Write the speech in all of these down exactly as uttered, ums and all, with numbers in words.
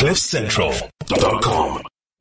cliff central dot com.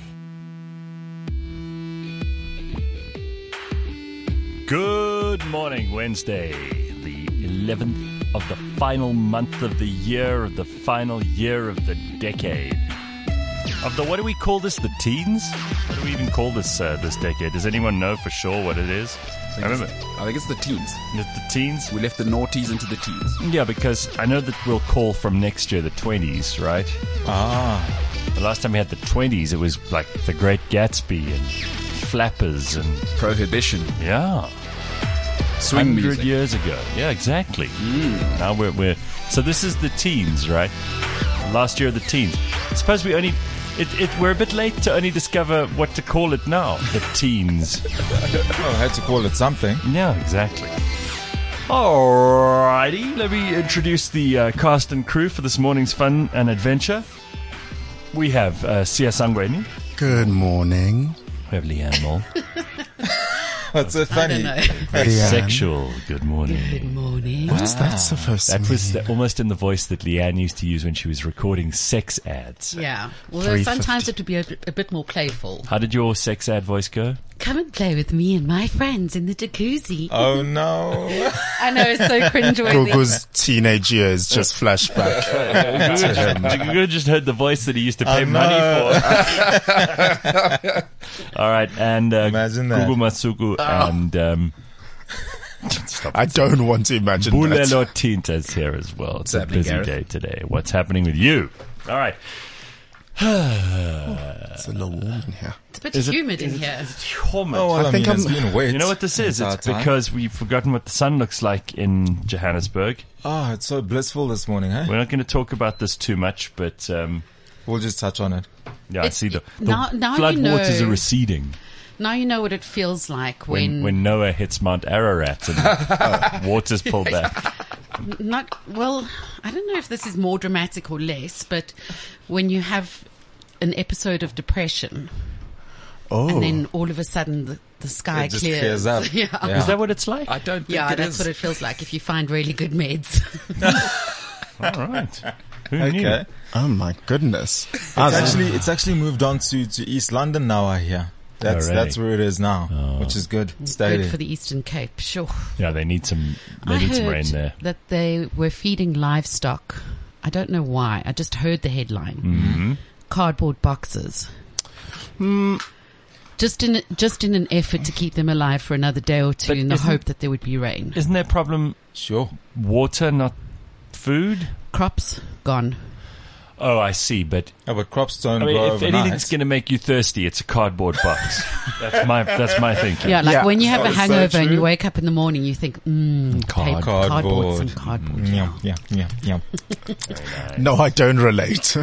Good morning, Wednesday, the eleventh of the final month of the year, of the final year of the decade. Of the, what do we call this, the teens? What do we even call this uh, this decade? Does anyone know for sure what it is? I, I remember. I think it's the teens. It's the teens? We left the noughties into the teens. Yeah, because I know that we'll call from next year the twenties, right? Ah. The last time we had the twenties, it was like The Great Gatsby and Flappers and Prohibition. Yeah. Swing one hundred music. years ago. Yeah, exactly. Mm. Now we're, we're... So this is the teens, right? Last year of the teens. I suppose we only... It, it, we're a bit late to only discover what to call it now. The teens. Oh, I had to call it something. Yeah, exactly. Alrighty, let me introduce the uh, cast and crew for this morning's fun and adventure. We have uh, Sia Sangweni. Good morning. We have Leanne Moll. What's so funny? Leanne. Sexual. Good morning. Good morning. What's that supposed to That mean? was the, almost in the voice that Leanne used to use when she was recording sex ads. Yeah. Although three sometimes fifty. it would be a, a bit more playful. How did your sex ad voice go? Come and play with me and my friends in the jacuzzi. Oh no. I know, it's so cringeworthy. Gugu's teenage years just flashed back to him. You could have just heard the voice that he used to pay I money know. for. All right, and uh, Imagine that. Gugu Masuku and um, stop I don't want to imagine that. Bulelo Tinta's here as well. It's a happening, busy Gareth? day today. What's happening with you? All right. It's a little warm in here. It's a bit Is it- humid in is it- here. is it humid? Oh, well, I I, think mean, it's I'm- been wet. You know what this is? It's our It's time. because we've forgotten what the sun looks like in Johannesburg. Oh, it's so blissful this morning, huh? We're not going to talk about this too much, but um, We'll just touch on it. yeah, I It's- see the, the now- now flood you know- waters are receding Now you know what it feels like when, when... when Noah hits Mount Ararat and uh, waters pull back. Not, well, I don't know if this is more dramatic or less, but when you have an episode of depression Oh. and then all of a sudden the, the sky It just clears. clears up. Yeah. Yeah. Is that what it's like? I don't think Yeah, it that's is. what it feels like if you find really good meds. All right. Who knew? Okay. Oh my goodness. It's I was- actually it's actually moved on to, to East London now, I hear. That's Oh, really? that's where it is now, which is good. Stay Good there. for the Eastern Cape, sure. Yeah, they need some. They I need heard some rain there. that they were feeding livestock. I don't know why. I just heard the headline. Mm-hmm. Cardboard boxes. Hmm. Just in just in an effort to keep them alive for another day or two, But in the isn't- hope that there would be rain. Isn't their problem Sure. water, not food? Crops gone. Oh, I see. But Yeah, but crops don't I mean, grow if overnight. anything's going to make you thirsty, it's a cardboard box. that's my that's my thinking. Yeah, like Yeah. when you have Oh, a so hangover and true. you wake up in the morning, you think, mmm, Card- cardboard Cardboard. and cardboard. Yeah, yeah, yeah, yeah. No, I don't relate.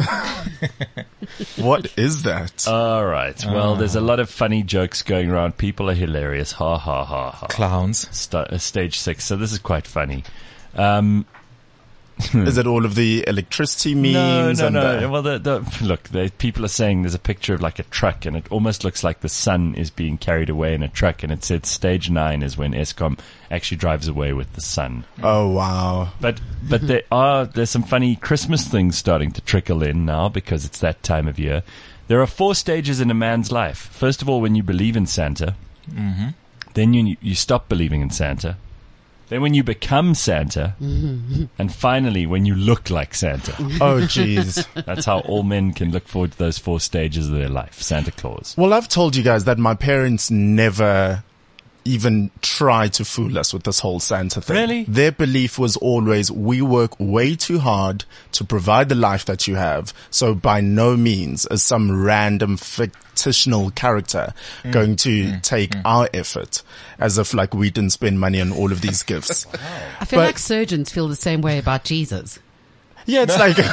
What is that? All right. Well, there's a lot of funny jokes going around. People are hilarious. Ha ha ha ha. Clowns. Sta- uh, stage six. So this is quite funny. Um, Is it all of the electricity memes? no, no, and no. the- Well, the, the, look, the, people are saying there's a picture of like a truck, and it almost looks like the sun is being carried away in a truck, and it said stage nine is when Eskom actually drives away with the sun. Oh wow. But but there are there's some funny Christmas things starting to trickle in now because it's that time of year. There are four stages in a man's life. First of all, when you believe in Santa, Mm-hmm. then you you stop believing in Santa. Then when you become Santa, and finally when you look like Santa. Oh jeez. That's how all men can look forward to those four stages of their life. Santa Claus. Well, I've told you guys that my parents never even try to fool us with this whole Santa thing. Really? Their belief was always, we work way too hard to provide the life that you have. So by no means is some random fictional character Mm. going to take our effort, as if like we didn't spend money on all of these gifts. I feel But- like surgeons feel the same way about Jesus. Yeah, it's like,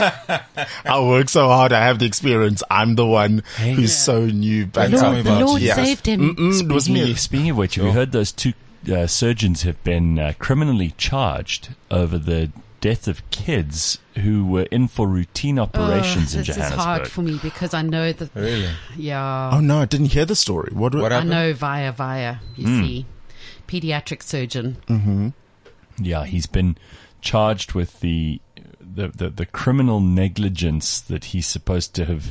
I work so hard. I have the experience. I'm the one who's so new. Back Don't tell me up. The about Lord Jesus. saved him. Mm-mm, it was Speaking me. of, speaking of which, have you heard those two uh, surgeons have been uh, criminally charged over the death of kids who were in for routine operations oh, in this is Johannesburg? hard for me because I know that. Really? Yeah. Oh no, I didn't hear the story. What? What I happened? know via via. You Hmm. see, pediatric surgeon. Mm-hmm. Yeah, he's been charged with the the, the the criminal negligence that he's supposed to have.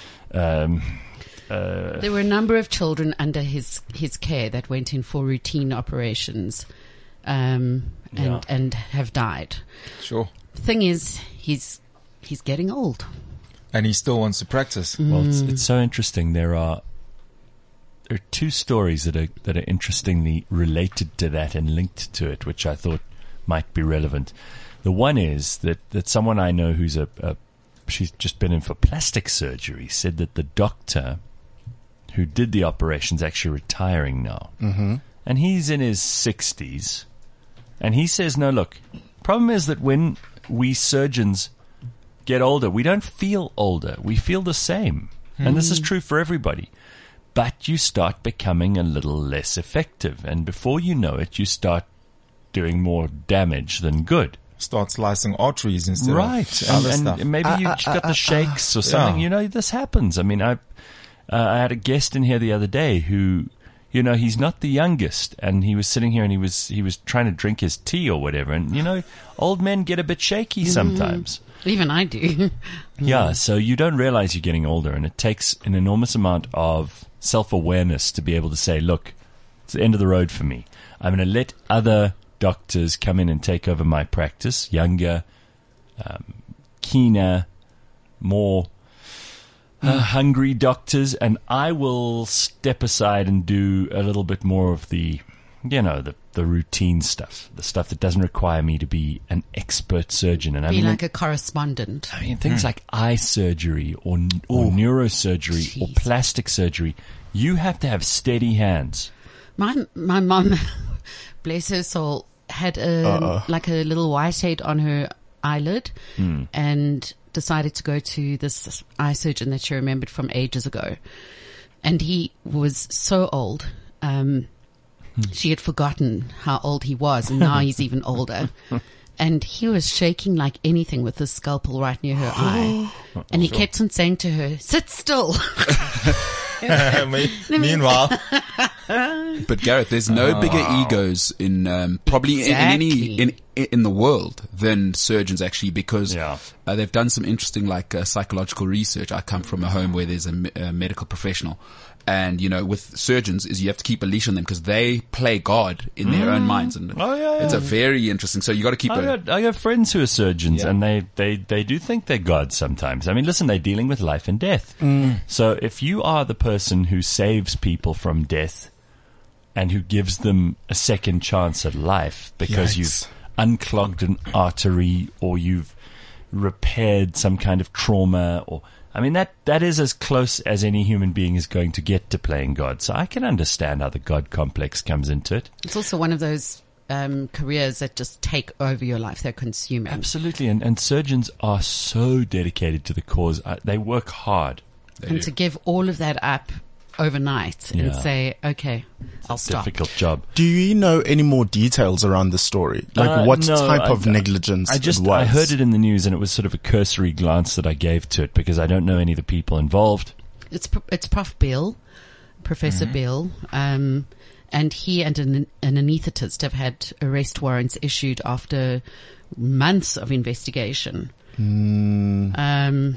Um, uh, there were a number of children under his his care that went in for routine operations, um, and Yeah. and have died. Sure. Thing is, he's he's getting old. And he still wants to practice. Well, it's, it's so interesting. There are there are two stories that are that are interestingly related to that and linked to it, which I thought might be relevant. The one is that, that someone I know who's a, a she's just been in for plastic surgery said that the doctor who did the operation's actually retiring now, mm-hmm. and he's in his sixties, and he says, "No, look, problem is that when we surgeons get older, we don't feel older. We feel the same. And this is true for everybody. But you start becoming a little less effective. And before you know it, you start doing more damage than good." Start slicing arteries instead Right. of And, other and stuff. maybe you just got the shakes or something. Yeah. You know, this happens. I mean, I, uh, I had a guest in here the other day who, you know, he's not the youngest. And he was sitting here and he was, he was trying to drink his tea or whatever. And, you know, old men get a bit shaky sometimes. Even I do. Yeah, so you don't realize you're getting older, and it takes an enormous amount of self-awareness to be able to say, look, it's the end of the road for me. I'm going to let other doctors come in and take over my practice, younger, um, keener, more uh, hungry doctors, and I will step aside and do a little bit more of the, you know, the the routine stuff, the stuff that doesn't require me to be an expert surgeon. And I Be mean, like a correspondent. I mean, things like eye surgery or or neurosurgery or Jeez. plastic surgery, you have to have steady hands. My my mom, bless her soul, had a like a little whitehead on her eyelid, and decided to go to this eye surgeon that she remembered from ages ago, and he was so old. Um, she had forgotten how old he was, and now he's even older. And he was shaking like anything with his scalpel right near her eye, and he kept on saying to her, "Sit still." Me- Meanwhile, But Gareth, there's no bigger egos in um, probably in, in any in in the world than surgeons actually, because Yeah. uh, they've done some interesting like uh, psychological research. I come from a home where there's a, me- a medical professional, and you know, with surgeons is you have to keep a leash on them because they play God in their own minds, and Oh, yeah, yeah. it's a very interesting. So you got to keep I a got, I got friends who are surgeons, Yeah. and they, they, they do think they're gods sometimes. I mean, listen, they're dealing with life and death. So if you are the person who saves people from death and who gives them a second chance at life because Yikes. you've unclogged an artery or you've repaired some kind of trauma, or I mean, that, that is as close as any human being is going to get to playing God. So I can understand how the God complex comes into it. It's also one of those um, careers that just take over your life. They're consuming. Absolutely, and, and surgeons are so dedicated to the cause. Uh, they work hard. And to give all of that up overnight and Yeah. say, okay, I'll stop. Difficult job. do you know any more details around the story? Like Uh, what no, type I- of negligence I just it was? I heard it in the news, and it was sort of a cursory glance that I gave to it because I don't know any of the people involved. It's Pro- it's Prof Bill, Professor Mm-hmm. Bill, um, and he and an, an anaesthetist have had arrest warrants issued after months of investigation. Um,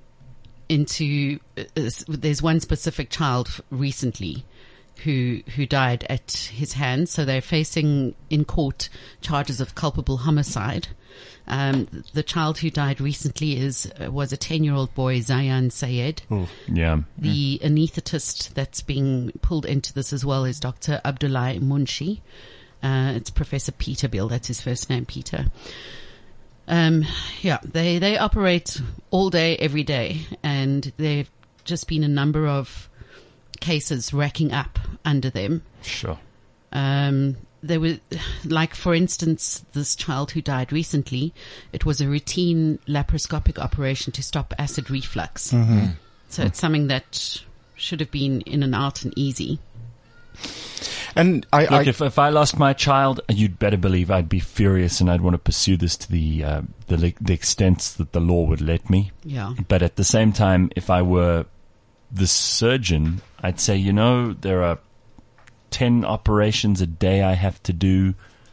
into uh, uh, there's one specific child f- recently who who died at his hands, so they're facing in court charges of culpable homicide. Um, the child who died recently is uh, was a ten-year-old boy, Zayan Sayed. Yeah, The anaesthetist that's being pulled into this as well is Doctor Abdullah Munshi. Uh, it's Professor Peter Bill. That's his first name, Peter. Um, yeah, they, they operate all day, every day, and there've just been a number of cases racking up under them. sure. Um, there were, like, for instance, this child who died recently, it was a routine laparoscopic operation to stop acid reflux. So it's something that should have been in and out and easy. And I, Look, I if if I lost my child, you'd better believe I'd be furious, and I'd want to pursue this to the uh, the le- the extent that the law would let me. Yeah. But at the same time, if I were the surgeon, I'd say, you know, there are ten operations a day I have to do.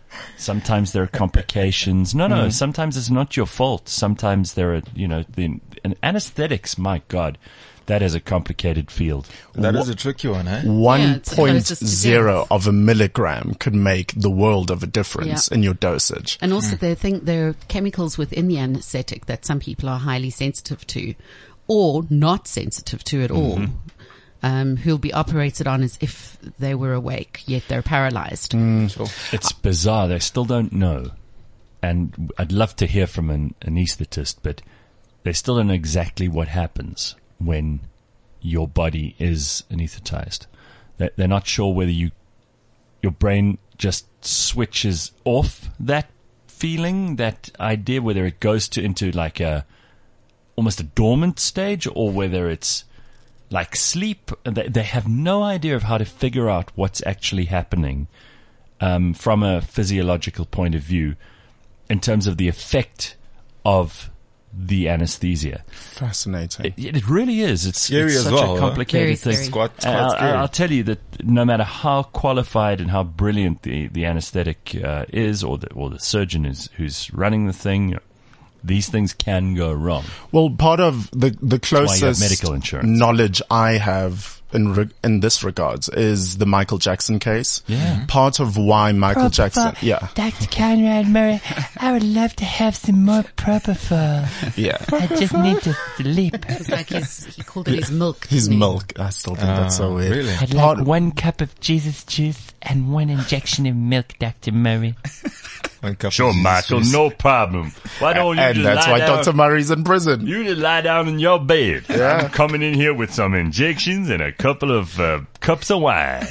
Sometimes there are complications. No, no. Sometimes it's not your fault. Sometimes there are, you know, the and anesthetics. My God, that is a complicated field. That is a tricky one, eh? One Yeah, it's point closest to zero death. of a milligram could make the world of a difference Yeah. in your dosage. And also, they think there are chemicals within the anesthetic that some people are highly sensitive to, or not sensitive to at all. Um, who'll be operated on as if they were awake, yet they're paralyzed. It's bizarre. They still don't know. And I'd love to hear from an anesthetist, but they still don't know exactly what happens when your body is anesthetized. They- They're not sure whether you, your brain just switches off that feeling, that idea, whether it goes to into like a almost a dormant stage, or whether it's like sleep. They, they have no idea of how to figure out what's actually happening um, from a physiological point of view in terms of the effect of the anesthesia. Fascinating. It, it really is. It's, Scary it's as such well, a huh? complicated Very thing. scary. It's quite, it's And quite I'll, scary. I'll tell you that no matter how qualified and how brilliant the, the anesthetic uh, is, or the, or the surgeon is who's running the thing, these things can go wrong. Well, part of the, the why you have closest medical insurance. knowledge I have in re- in this regards is the Michael Jackson case. Yeah. Part of why Michael Jackson, yeah, Doctor Conrad Murray, I would love to have some more propofol. yeah, I just need to sleep. It's like his, he called it his milk. his didn't he? milk. I still think that's so Ah, weird. really? I'd Part- like one cup of Jesus juice and one injection of milk, Doctor Murray. One cup Sure, of Jesus Michael, juice. no problem. Why don't you And just that's lie why down? Doctor Murray's in prison. You just lie down in your bed. I'm coming in here with some injections and a couple of uh, cups of wine.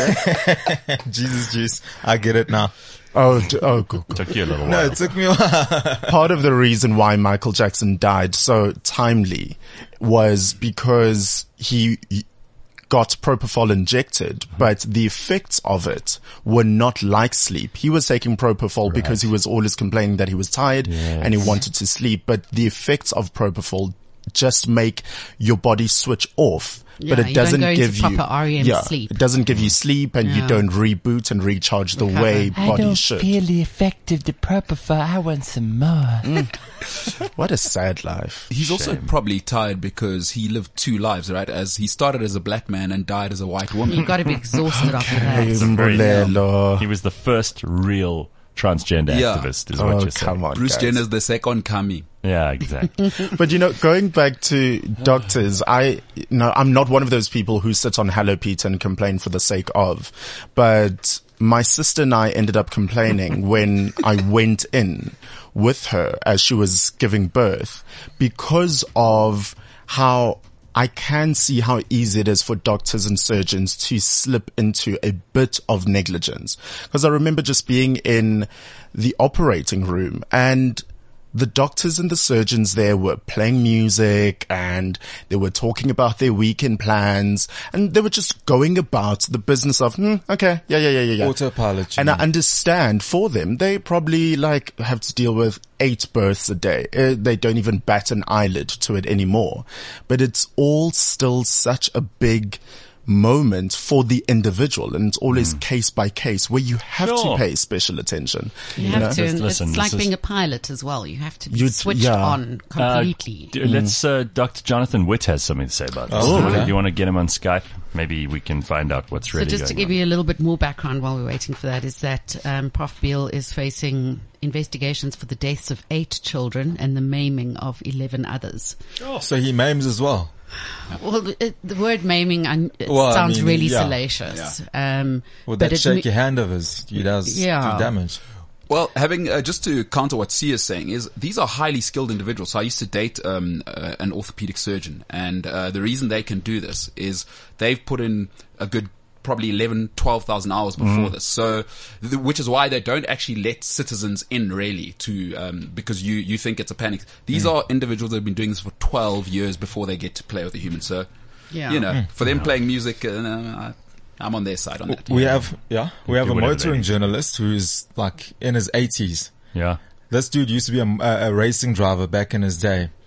Jesus juice. I get it now. Oh, d- oh, good, good. Took you a little No, while. it took me a while. Part of the reason why Michael Jackson died so timely was because he he got propofol injected, but the effects of it were not like sleep. He was taking propofol because he was always complaining that he was tired and he wanted to sleep, but the effects of propofol just make your body switch off. Yeah, but it you don't doesn't go into give you proper R E M yeah, sleep. it doesn't give you sleep, and you Yeah. don't reboot and recharge the Recover. way I body don't should. feel the effect of the propofol. I want some more. What a sad life. He's also probably tired because he lived two lives, right? As he started as a black man and died as a white woman. You've got to be exhausted after that. Mbulelo. He was the first real transgender Yeah. activist, is what Oh, you're saying. come on, Bruce guys. Jenner's the second coming. Yeah, exactly. But you know, going back to doctors, I, no, I'm not one of those people who sit on Hello Peter and complain for the sake of, but my sister and I ended up complaining when I went in with her as she was giving birth because of how I can see how easy it is for doctors and surgeons to slip into a bit of negligence. Because I remember just being in the operating room and the doctors and the surgeons there were playing music and they were talking about their weekend plans and they were just going about the business of, hmm, okay, yeah, yeah, yeah, yeah, yeah. Autopilot. you And I mean. understand for them, they probably like have to deal with eight births a day. Uh, they don't even bat an eyelid to it anymore. But it's all still such a big moment for the individual, and it's always case by case where you have Sure. to pay special attention. You have know? to, and Listen, it's this like is- being a pilot as well. You have to be You'd- switched yeah. on completely. Uh, d- let's, uh, Doctor Jonathan Witt has something to say about this. Oh, Do you- okay. Do you want to get him on Skype? Maybe we can find out what's So really just to going give on. you a little bit more background while we're waiting for that, is that um, Prof Beale is facing investigations for the deaths of eight children and the maiming of eleven others. So he maims as well. Well, it, the word maiming un- it Well, I sounds mean, really yeah. salacious. Um, With but that it shaky me- hand of his, he does Yeah. do damage. Well, having uh, just to counter what Sia is saying is these are highly skilled individuals. So I used to date um, uh, an orthopedic surgeon, and uh, the reason they can do this is they've put in a good probably eleven, twelve thousand hours before this. So, th- which is why they don't actually let citizens in really to um, because you you think it's a panic. These are individuals that have been doing this for twelve years before they get to play with a human. So, Yeah. you know, for them playing music, uh, I, I'm on their side on that. We have, yeah, we have Do a whatever they motoring need. journalist who's like in his eighties. Yeah. This dude used to be a, a, a racing driver back in his day.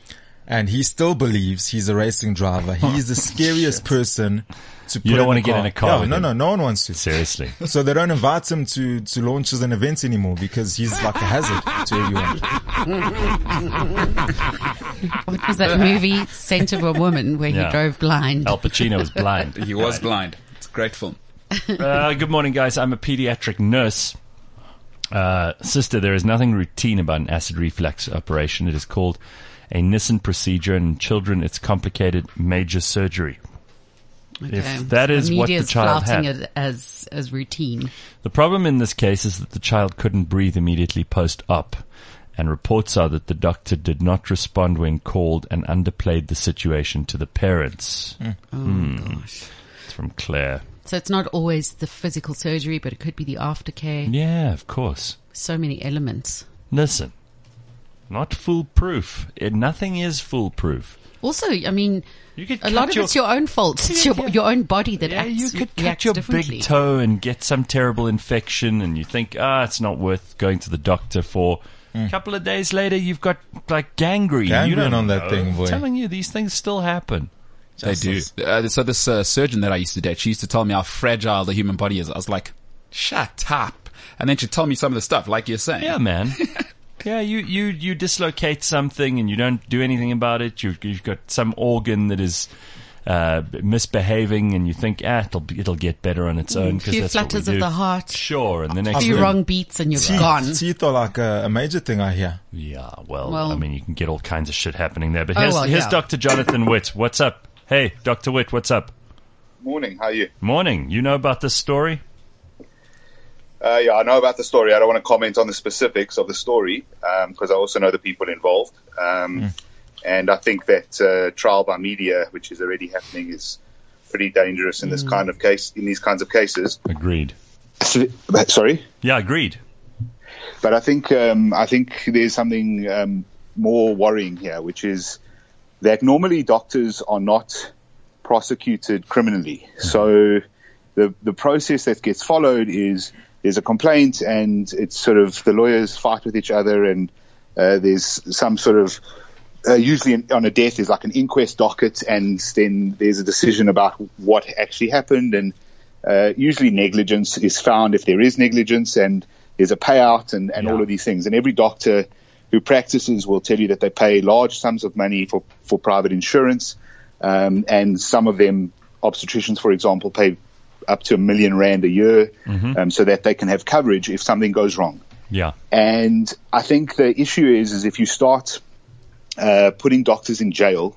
and he still believes he's a racing driver. He's the scariest person to put You don't in want a to get car. in a car Yeah, with no, him. no, no one wants to. Seriously. So they don't invite him to, to launches and events anymore because he's like a hazard to everyone. What was that movie, Scent of a Woman, where Yeah. he drove blind? Al Pacino was blind. He was blind. It's a great film. Uh, good morning, guys. I'm a pediatric nurse. Uh, sister, there is nothing routine about an acid reflux operation. It is called a Nissen procedure, and in children, it's complicated major surgery. If that So is what the media's child flouting had. it as as routine. The problem in this case is that the child couldn't breathe immediately post-op, and reports are that the doctor did not respond when called and underplayed the situation to the parents. Oh gosh. It's from Claire. So it's not always the physical surgery, but it could be the aftercare. Yeah, of course. So many elements. Listen, not foolproof. It, nothing is foolproof. Also, I mean, You could a cut lot of your- it's your own fault. It's your, Yeah. your own body that Yeah, acts, you could cut reacts your differently. big toe and get some terrible infection, and you think, ah, it's not worth going to the doctor for. A couple of days later, you've got like gangrene. you Gangrene don't on that know. thing, boy. I'm telling you, these things still happen. They do. Uh, so this uh, surgeon that I used to date, she used to tell me how fragile the human body is. I was like, shut up. And then she'd tell me some of the stuff, like you're saying. Yeah, man. Yeah, you, you, you dislocate something and you don't do anything about it. You've, you've got some organ that is uh, misbehaving, and you think, ah, it'll, be- it'll get better on its own A because few that's what we flutters do. of the heart, Sure, and the a next few thing, wrong beats, and you're Teeth, gone. teeth are like a, a major thing, I hear. Yeah, well, Well- I mean, you can get all kinds of shit happening there. But Oh, here's, well, here's yeah. Doctor Jonathan Witt. What's up? Hey, Doctor Witt, what's up? Morning, how are you? Morning. You know about this story? Uh, yeah, I know about the story. I don't want to comment on the specifics of the story because I also know the people involved. Um, And I think that uh, trial by media, which is already happening, is pretty dangerous in this kind of case. In these kinds of cases. Agreed. Sorry, Yeah, agreed. but I think um, I think there's something um, more worrying here, which is that normally doctors are not prosecuted criminally. So the the process that gets followed is there's a complaint, and it's sort of the lawyers fight with each other, and uh, there's some sort of uh, usually in, on a death there's like an inquest docket, and then there's a decision about what actually happened, and uh, usually negligence is found if there is negligence, and there's a payout, and, and Yeah. all of these things. And every doctor who practices will tell you that they pay large sums of money for, for private insurance, um, and some of them, obstetricians, for example, pay up to a million rand a year, um, so that they can have coverage if something goes wrong. Yeah. And I think the issue is, is if you start uh, putting doctors in jail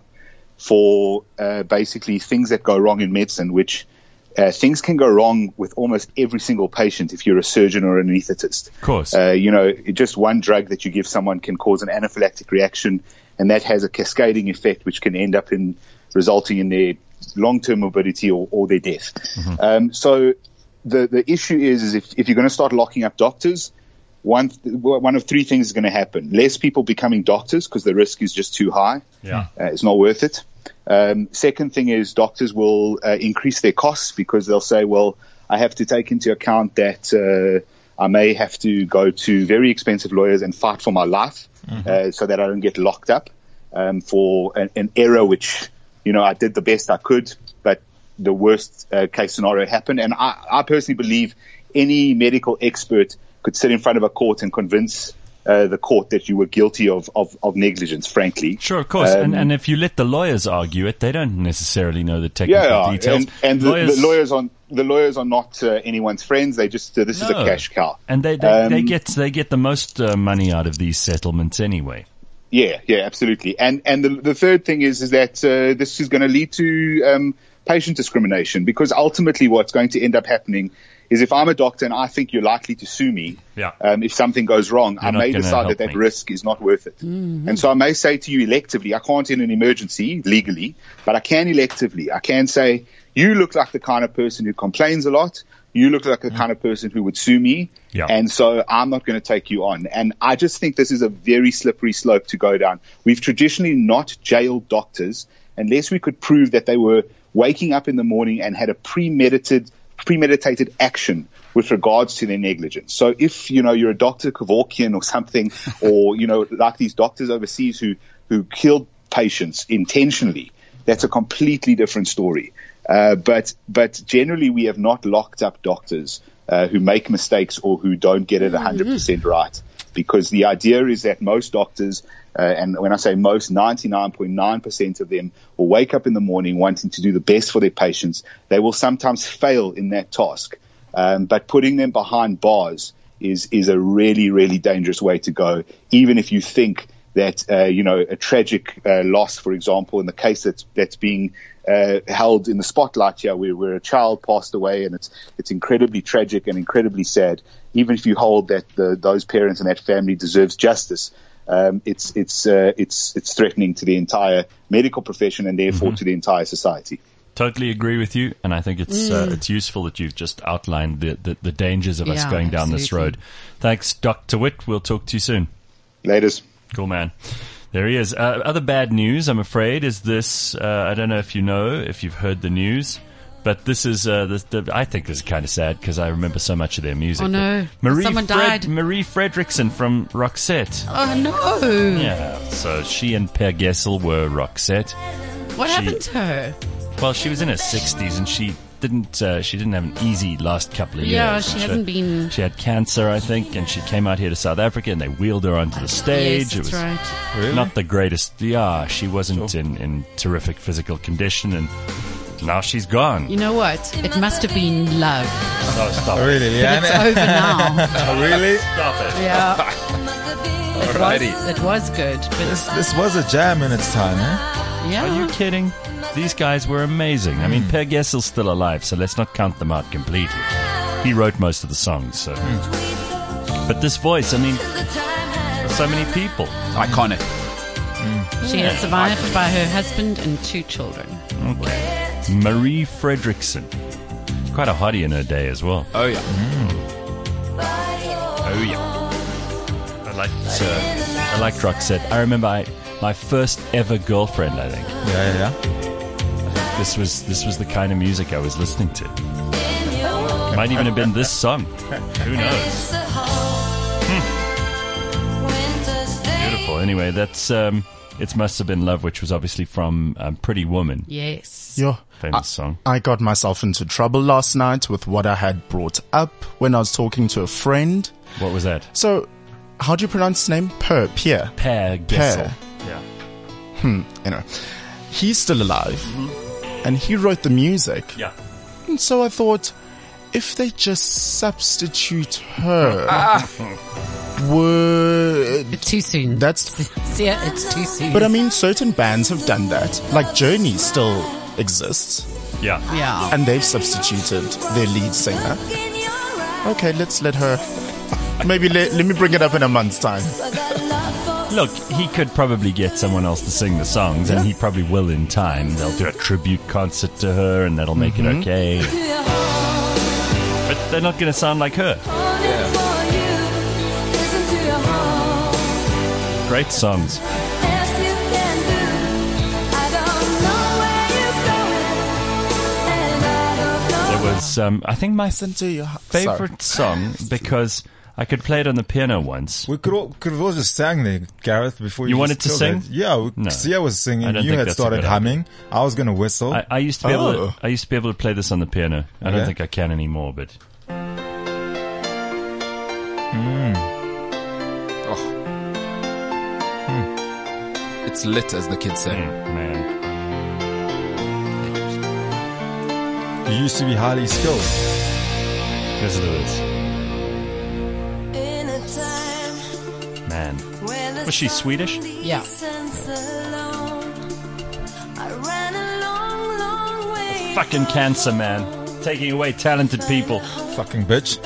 for uh, basically things that go wrong in medicine, which uh, things can go wrong with almost every single patient if you're a surgeon or an anesthetist. Of course. Uh, you know, just one drug that you give someone can cause an anaphylactic reaction, and that has a cascading effect which can end up in resulting in their long-term morbidity or, or their death. Um, so the the issue is, is if, if you're going to start locking up doctors, one one of three things is going to happen: less people becoming doctors because the risk is just too high. Yeah. Uh, it's not worth it. Um, second thing is doctors will uh, increase their costs because they'll say, well, I have to take into account that uh, I may have to go to very expensive lawyers and fight for my life uh, so that I don't get locked up um, for an, an error which, you know, I did the best I could, but the worst uh, case scenario happened. And I, I personally believe any medical expert could sit in front of a court and convince uh, the court that you were guilty of, of, of negligence, frankly. Sure, of course. Um, and, and if you let the lawyers argue it, they don't necessarily know the technical Yeah, details. and, and the, lawyers, the lawyers are the lawyers are not uh, anyone's friends. They just uh, this is No. a cash cow. And they they, Um, they get they get the most uh, money out of these settlements anyway. Yeah, yeah, absolutely. And and the the third thing is is that uh, this is going to lead to um, patient discrimination, because ultimately what's going to end up happening is if I'm a doctor and I think you're likely to sue me, Yeah. um, if something goes wrong, I not may gonna decide help that that me. risk is not worth it. And so I may say to you electively, I can't in an emergency legally, but I can electively. I can say, you look like the kind of person who complains a lot. You look like the kind of person who would sue me. Yeah. And so I'm not going to take you on. And I just think this is a very slippery slope to go down. We've traditionally not jailed doctors unless we could prove that they were waking up in the morning and had a premeditated, premeditated action with regards to their negligence. So if, you know, you're a Doctor Kevorkian or something, or, you know, like these doctors overseas who, who killed patients intentionally, that's a completely different story. Uh, but but generally, we have not locked up doctors uh, who make mistakes or who don't get it one hundred percent right. Because the idea is that most doctors, uh, and when I say most, ninety-nine point nine percent of them will wake up in the morning wanting to do the best for their patients. They will sometimes fail in that task. Um, but putting them behind bars is, is a really, really dangerous way to go. Even if you think that, uh, you know, a tragic uh, loss, for example, in the case that's, that's being uh, held in the spotlight here, where, where a child passed away, and it's, it's incredibly tragic and incredibly sad. Even if you hold that the, those parents and that family deserves justice, um, it's, it's, uh, it's, it's threatening to the entire medical profession and therefore mm-hmm. to the entire society. Totally agree with you, and I think it's mm. uh, it's useful that you've just outlined the, the, the dangers of yeah, us going down absolutely. This road. Thanks, Doctor Witt. We'll talk to you soon. Laters. Cool, man. There he is. Uh, other bad news, I'm afraid, is this. Uh, I don't know if you know, if you've heard the news, but this is, uh, this, the, I think this is kind of sad because I remember so much of their music. Oh, no. Marie Someone Fred- died. Marie Fredriksson from Roxette. Oh, no. Yeah, so she and Per Gessle were Roxette. What she, happened to her? Well, she was in her sixties and she didn't uh, she didn't have an easy last couple of years. Yeah, she And hasn't she, been... She had cancer, I think, and she came out here to South Africa and they wheeled her onto the stage. Yes, it that's was right. Really? not the greatest. Yeah, she wasn't sure. in, in terrific physical condition, and now she's gone. You know what? It must have been love. Oh, stop Oh, really, But Leanne? it's over now. Oh, really? Stop it. Yeah. It Alrighty. was, it was good, but This, this was a jam in its time, eh? yeah. Are you kidding? These guys were amazing. I mean, Per Gessle's still alive, so let's not count them out completely. He wrote most of the songs, so. But this voice, I mean, so many people. Iconic. She is survived by her husband and two children. Okay. Marie Fredriksson. Quite a hottie in her day as well. Oh, yeah. Oh, yeah. I liked, uh, I liked Roxette. I remember I, my first ever girlfriend, I think. Yeah, yeah, yeah. This was this was the kind of music I was listening to. Might even have been this song. Who knows? Hmm. Beautiful. Anyway, that's um, It Must Have Been Love, which was obviously from um, Pretty Woman. Yes. Yo, Famous I, song. I got myself into trouble last night with what I had brought up when I was talking to a friend. What was that? So, how do you pronounce his name? Per, Pierre. Per Gessle. Yeah. Hmm, you know. He's still alive, mm-hmm. and he wrote the music. Yeah. And so I thought, if they just substitute her, would... It's too soon. That's... Yeah, it's too soon. But I mean, certain bands have done that. Like Journey still exists, Yeah. yeah. and they've substituted their lead singer. Okay, let's let her... Maybe let, let me bring it up in a month's time. Look, he could probably get someone else to sing the songs, and he probably will in time. They'll do a tribute concert to her, and that'll make Mm-hmm. it okay. But they're not going to sound like her. Great songs. There was, um, I think, my To your heart. favorite song, because I could play it on the piano once. We could all, could have all just sang there, Gareth, before you You wanted just to killed sing? it. Yeah, we, No. Sia was singing. I don't You think had that's a started good humming. I was going to whistle. I, I used to be able Oh. to, I used to be able to play this on the piano. I don't Okay. think I can anymore, but It's lit, as the kids say. mm, man. You used to be highly skilled. Listen to this. Man. Was she Swedish? Yeah. Fucking cancer, man. Taking away talented people. Fucking bitch.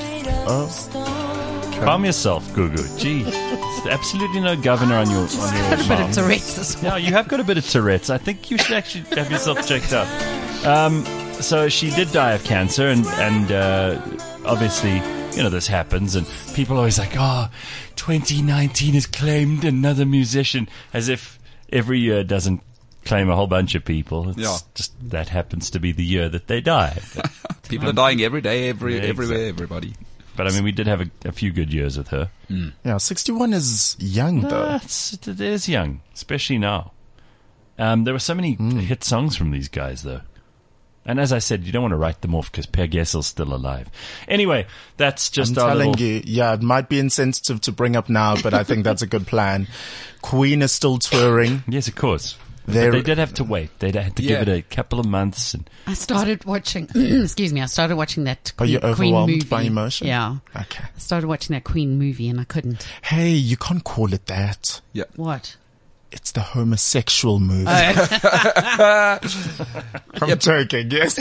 Calm yourself, Gugu. Gee. There's absolutely no governor on your on your Got a bit of mouth. Tourette's as well. No, you have got a bit of Tourette's. I think you should actually have yourself checked out. Um, so she did die of cancer, and and uh, obviously, you know, this happens, and people are always like, "Oh, twenty nineteen has claimed another musician," as if every year doesn't claim a whole bunch of people. It's Yeah. just that happens to be the year that they die. But, People are dying every day, every Yeah, everywhere, exactly. everybody. but I mean, we did have a, a few good years with her. Yeah, sixty-one is young, though. Uh, it's, it is young, especially now. Um, there were so many hit songs from these guys, though. And as I said, you don't want to write them off because Per Gessel's still alive. Anyway, that's just I'm our telling little... you, yeah, it might be insensitive to bring up now, but I think that's a good plan. Queen is still touring. Yes, of course. But They're- they did have to wait. They had to Yeah. give it a couple of months. And I started watching, excuse me, I started watching that Are you Queen, Queen overwhelmed movie. by emotion? Yeah. Okay. I started watching that Queen movie and I couldn't. Hey, you can't call it that. Yeah. What? It's the homosexual movie. Oh. I'm joking, yes.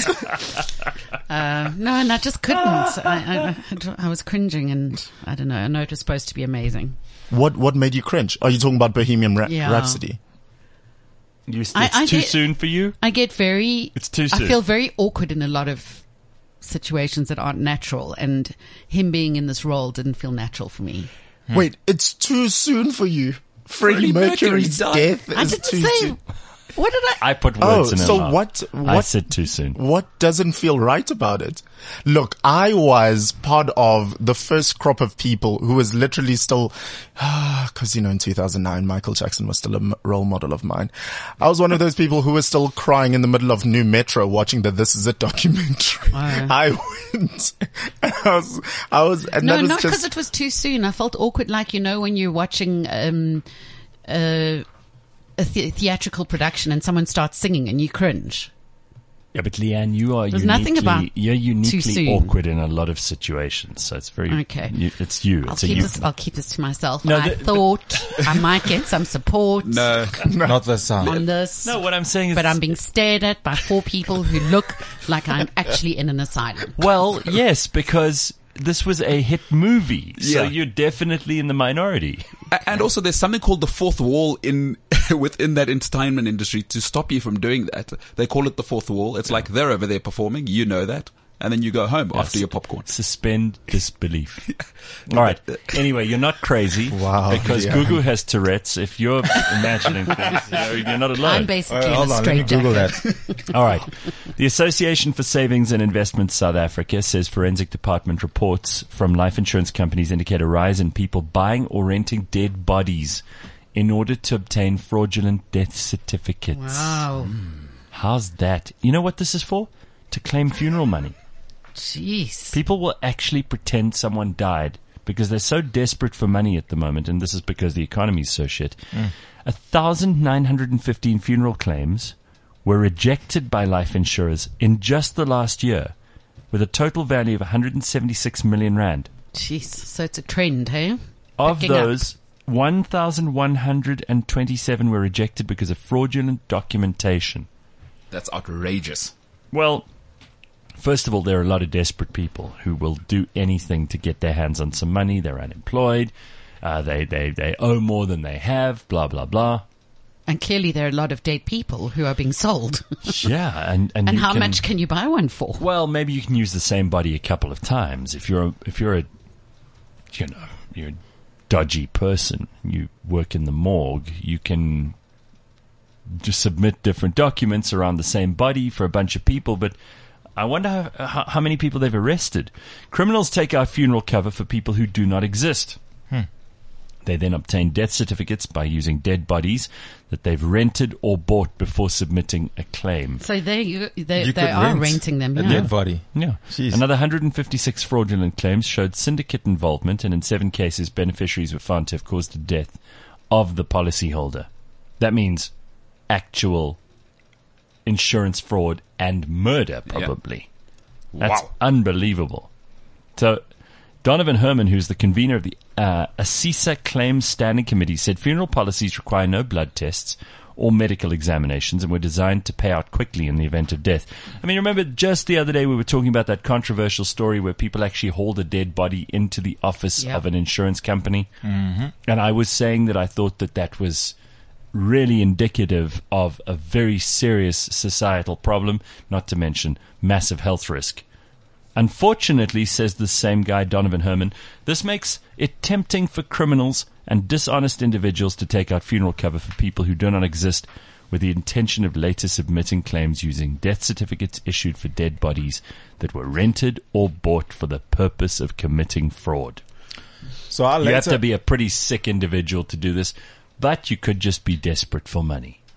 Uh, no, and I just couldn't. I, I, I was cringing and I don't know. I know it was supposed to be amazing. What What made you cringe? Are you talking about Bohemian Ra- Yeah. Rhapsody? you, it's I- I too get- soon for you? I get very, It's too I soon. feel very awkward in a lot of situations that aren't natural, and him being in this role didn't feel natural for me. Wait, it's too soon for you. Freddie, Freddie Mercury Mercury's died. death I is didn't too say, soon. what did I? I put Oh, words in her so mouth. what? I What? said too soon. What doesn't feel right about it? Look, I was part of the first crop of people who was literally still, because, you know, in two thousand nine, Michael Jackson was still a m- role model of mine. I was one of those people who was still crying in the middle of New Metro watching the This Is It documentary. Oh. I went, and I was, I was, and No, that was not because just, it was too soon. I felt awkward, like, you know, when you're watching um, uh, a the- theatrical production and someone starts singing and you cringe. Yeah, but Leanne, you are There's uniquely, nothing about you're too uniquely soon. awkward in a lot of situations. So it's very, Okay. you, it's you. I'll It's a keep you. this. I'll keep this to myself. No, I the- the- thought I might get some support No. Not the sound. on this. No, what I'm saying is, But I'm being stared at by four people who look like I'm actually in an asylum. well, yes, because this was a hit movie, so Yeah. you're definitely in the minority. A- And also, there's something called the fourth wall in within that entertainment industry to stop you from doing that. They call it the fourth wall. It's like they're over there performing, you know that, and then you go home after your popcorn. Suspend disbelief. All right. Anyway, you're not crazy. Wow, Because yeah. Gugu has Tourette's. If you're imagining things, you know, you're not alone. I'm basically Hold in a on, let me straight Google jacket. that. All right. The Association for Savings and Investments South Africa says forensic department reports from life insurance companies indicate a rise in people buying or renting dead bodies in order to obtain fraudulent death certificates. Wow. How's that? You know what this is for? To claim funeral money. Jeez. People will actually pretend someone died because they're so desperate for money at the moment, and this is because the economy's so shit. A thousand nine hundred and fifteen funeral claims were rejected by life insurers in just the last year, with a total value of one hundred seventy-six million rand. Jeez. So it's a trend, hey? Of Picking up. those, one thousand one hundred twenty-seven were rejected because of fraudulent documentation. That's outrageous. Well, first of all, there are a lot of desperate people who will do anything to get their hands on some money. They're unemployed. Uh, they, they, they owe more than they have, blah, blah, blah. And clearly there are a lot of dead people who are being sold. Yeah. And, and, And you how can- much can you buy one for? Well, maybe you can use the same body a couple of times. If you're a, if you're a, you know, you're a dodgy person, you work in the morgue, you can just submit different documents around the same body for a bunch of people, but I wonder how, how, how many people they've arrested. Criminals take out funeral cover for people who do not exist. They then obtain death certificates by using dead bodies that they've rented or bought before submitting a claim. So they you, they, You they could are rent renting them. A Yeah. dead body. Yeah. Jeez. Another one hundred fifty-six fraudulent claims showed syndicate involvement, and in seven cases, beneficiaries were found to have caused the death of the policyholder. That means actual insurance fraud and murder, probably. That's Wow. unbelievable. So, Donovan Herman, who's the convener of the uh, ASISA Claims Standing Committee, said funeral policies require no blood tests or medical examinations and were designed to pay out quickly in the event of death. I mean, remember just the other day we were talking about that controversial story where people actually hauled a dead body into the office Yeah. of an insurance company? Mm-hmm. And I was saying that I thought that that was really indicative of a very serious societal problem, not to mention massive health risk. Unfortunately, says the same guy, Donovan Herman, this makes it tempting for criminals and dishonest individuals to take out funeral cover for people who do not exist, with the intention of later submitting claims using death certificates issued for dead bodies that were rented or bought for the purpose of committing fraud. So I You have later, to be a pretty sick individual to do this, but you could just be desperate for money.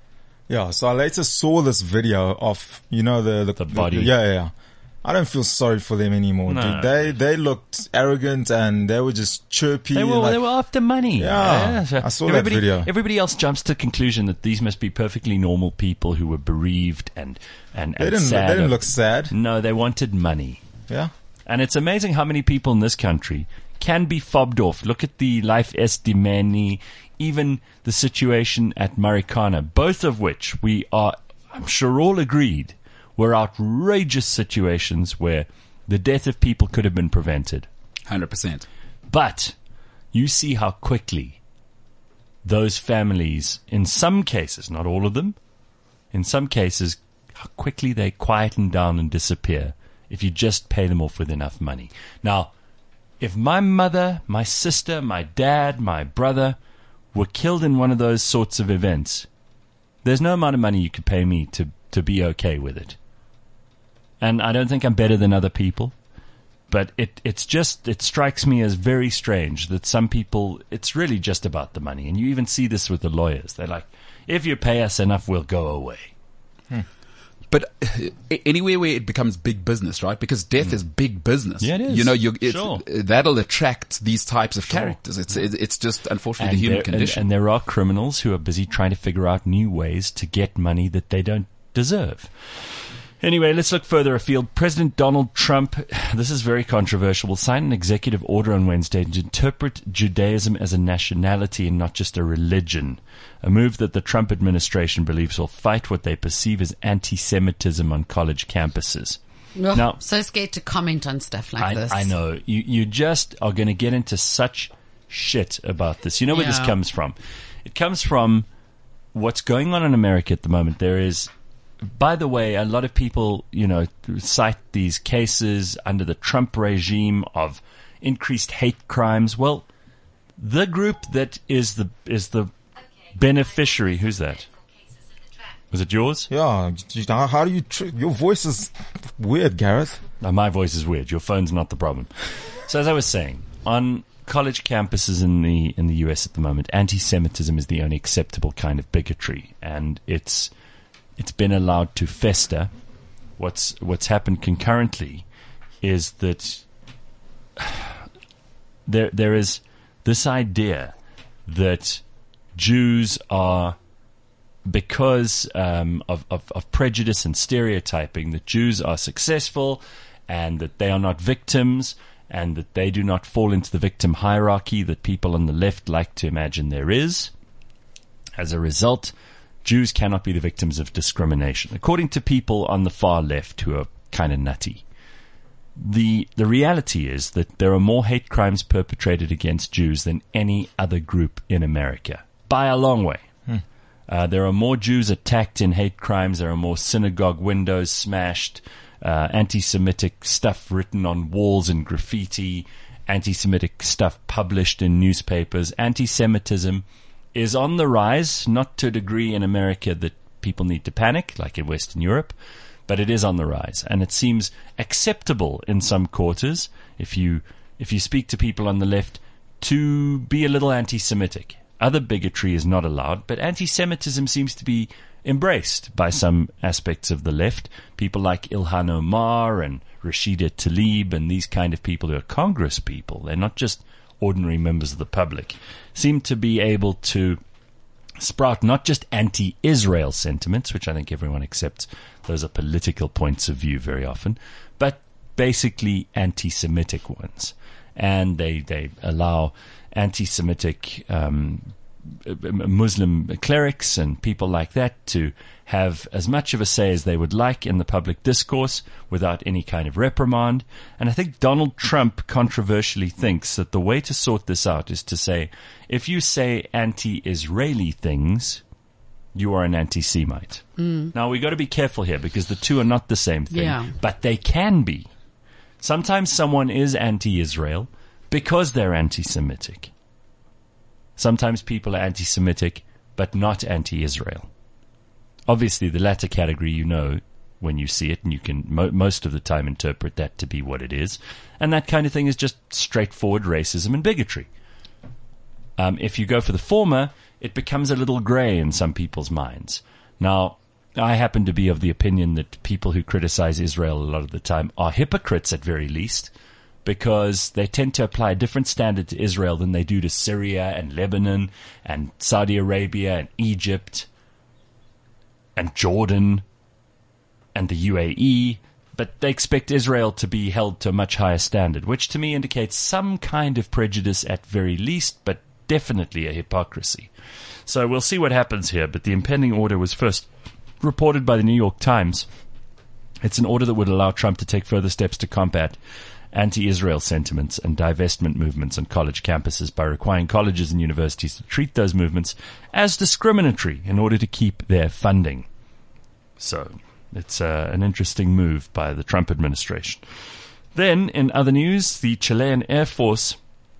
Yeah, so I later saw this video of, you know, the, the, The body. yeah, yeah, yeah. I don't feel sorry for them anymore, No. dude. They, they looked arrogant and they were just chirpy. They were, and like, they were after money. Yeah, so I saw that everybody, video. Everybody else jumps to the conclusion that these must be perfectly normal people who were bereaved and, and, they and didn't, sad. they didn't look sad. No, they wanted money. Yeah. And it's amazing how many people in this country can be fobbed off. Look at the Life Estimani, even the situation at Marikana, both of which we are, I'm sure, all agreed were outrageous situations where the death of people could have been prevented. one hundred percent. But you see how quickly those families, in some cases, not all of them, in some cases, how quickly they quieten down and disappear if you just pay them off with enough money. Now, if my mother, my sister, my dad, my brother were killed in one of those sorts of events, there's no amount of money you could pay me to, to be okay with it. And I don't think I'm better than other people. But it, it's just, it strikes me as very strange that some people, it's really just about the money. And you even see this with the lawyers. They're like, if you pay us enough, we'll go away. But uh, anywhere where it becomes big business, right? Because death is big business. Yeah, it is. You know, you, it's, Sure. uh, that'll attract these types of characters. It's it, it's just unfortunately And the human there, and, condition. and there are criminals who are busy trying to figure out new ways to get money that they don't deserve. Anyway, let's look further afield. President Donald Trump, this is very controversial, will sign an executive order on Wednesday to interpret Judaism as a nationality and not just a religion, a move that the Trump administration believes will fight what they perceive as anti-Semitism on college campuses. Oh, Now- so scared to comment on stuff like I, this. I know. You, you just are going to get into such shit about this. You know where this Yeah. comes from? It comes from what's going on in America at the moment. There is, by the way, a lot of people, you know, cite these cases under the Trump regime of increased hate crimes. Well, the group that is the is the beneficiary, who's that? Was it yours? Yeah. How how do you, tr- your voice is weird, Gareth. Now, my voice is weird. Your phone's not the problem. So as I was saying, on college campuses in the in the U S at the moment, anti-Semitism is the only acceptable kind of bigotry, and it's it's been allowed to fester. What's what's happened concurrently is that there there is this idea that Jews are, because um, of, of, of prejudice and stereotyping, that Jews are successful and that they are not victims and that they do not fall into the victim hierarchy that people on the left like to imagine there is. As a result, Jews cannot be the victims of discrimination, according to people on the far left who are kind of nutty. The the reality is that there are more hate crimes perpetrated against Jews than any other group in America, by a long way. Uh, there are more Jews attacked in hate crimes. There are more synagogue windows smashed, uh, anti-Semitic stuff written on walls and graffiti, anti-Semitic stuff published in newspapers. Anti-Semitism is on the rise, not to a degree in America that people need to panic, like in Western Europe, but it is on the rise. And it seems acceptable in some quarters, if you if you speak to people on the left, to be a little anti-Semitic. Other bigotry is not allowed, but anti-Semitism seems to be embraced by some aspects of the left. People like Ilhan Omar and Rashida Tlaib and these kind of people who are Congress people, they're not just ordinary members of the public, seem to be able to sprout not just anti-Israel sentiments, which I think everyone accepts, those are political points of view very often, but basically anti-Semitic ones. And they, they allow anti-Semitic um, Muslim clerics and people like that to have as much of a say as they would like in the public discourse without any kind of reprimand. And I think Donald Trump controversially thinks that the way to sort this out is to say, if you say anti-Israeli things, you are an anti-Semite. Mm. Now, we got to be careful here because the two are not the same thing, Yeah. but they can be. Sometimes someone is anti-Israel because they're anti-Semitic. Sometimes people are anti-Semitic, but not anti-Israel. Obviously, the latter category you know when you see it, and you can mo- most of the time interpret that to be what it is. And that kind of thing is just straightforward racism and bigotry. Um, if you go for the former, it becomes a little gray in some people's minds. Now, I happen to be of the opinion that people who criticize Israel a lot of the time are hypocrites at very least, because they tend to apply a different standard to Israel than they do to Syria and Lebanon and Saudi Arabia and Egypt and Jordan and the U A E. But they expect Israel to be held to a much higher standard, which to me indicates some kind of prejudice at very least, but definitely a hypocrisy. So we'll see what happens here, but the impending order was first reported by the New York Times. It's an order that would allow Trump to take further steps to combat anti-Israel sentiments and divestment movements on college campuses by requiring colleges and universities to treat those movements as discriminatory in order to keep their funding. So it's uh, an interesting move by the Trump administration. Then, in other news, the Chilean Air Force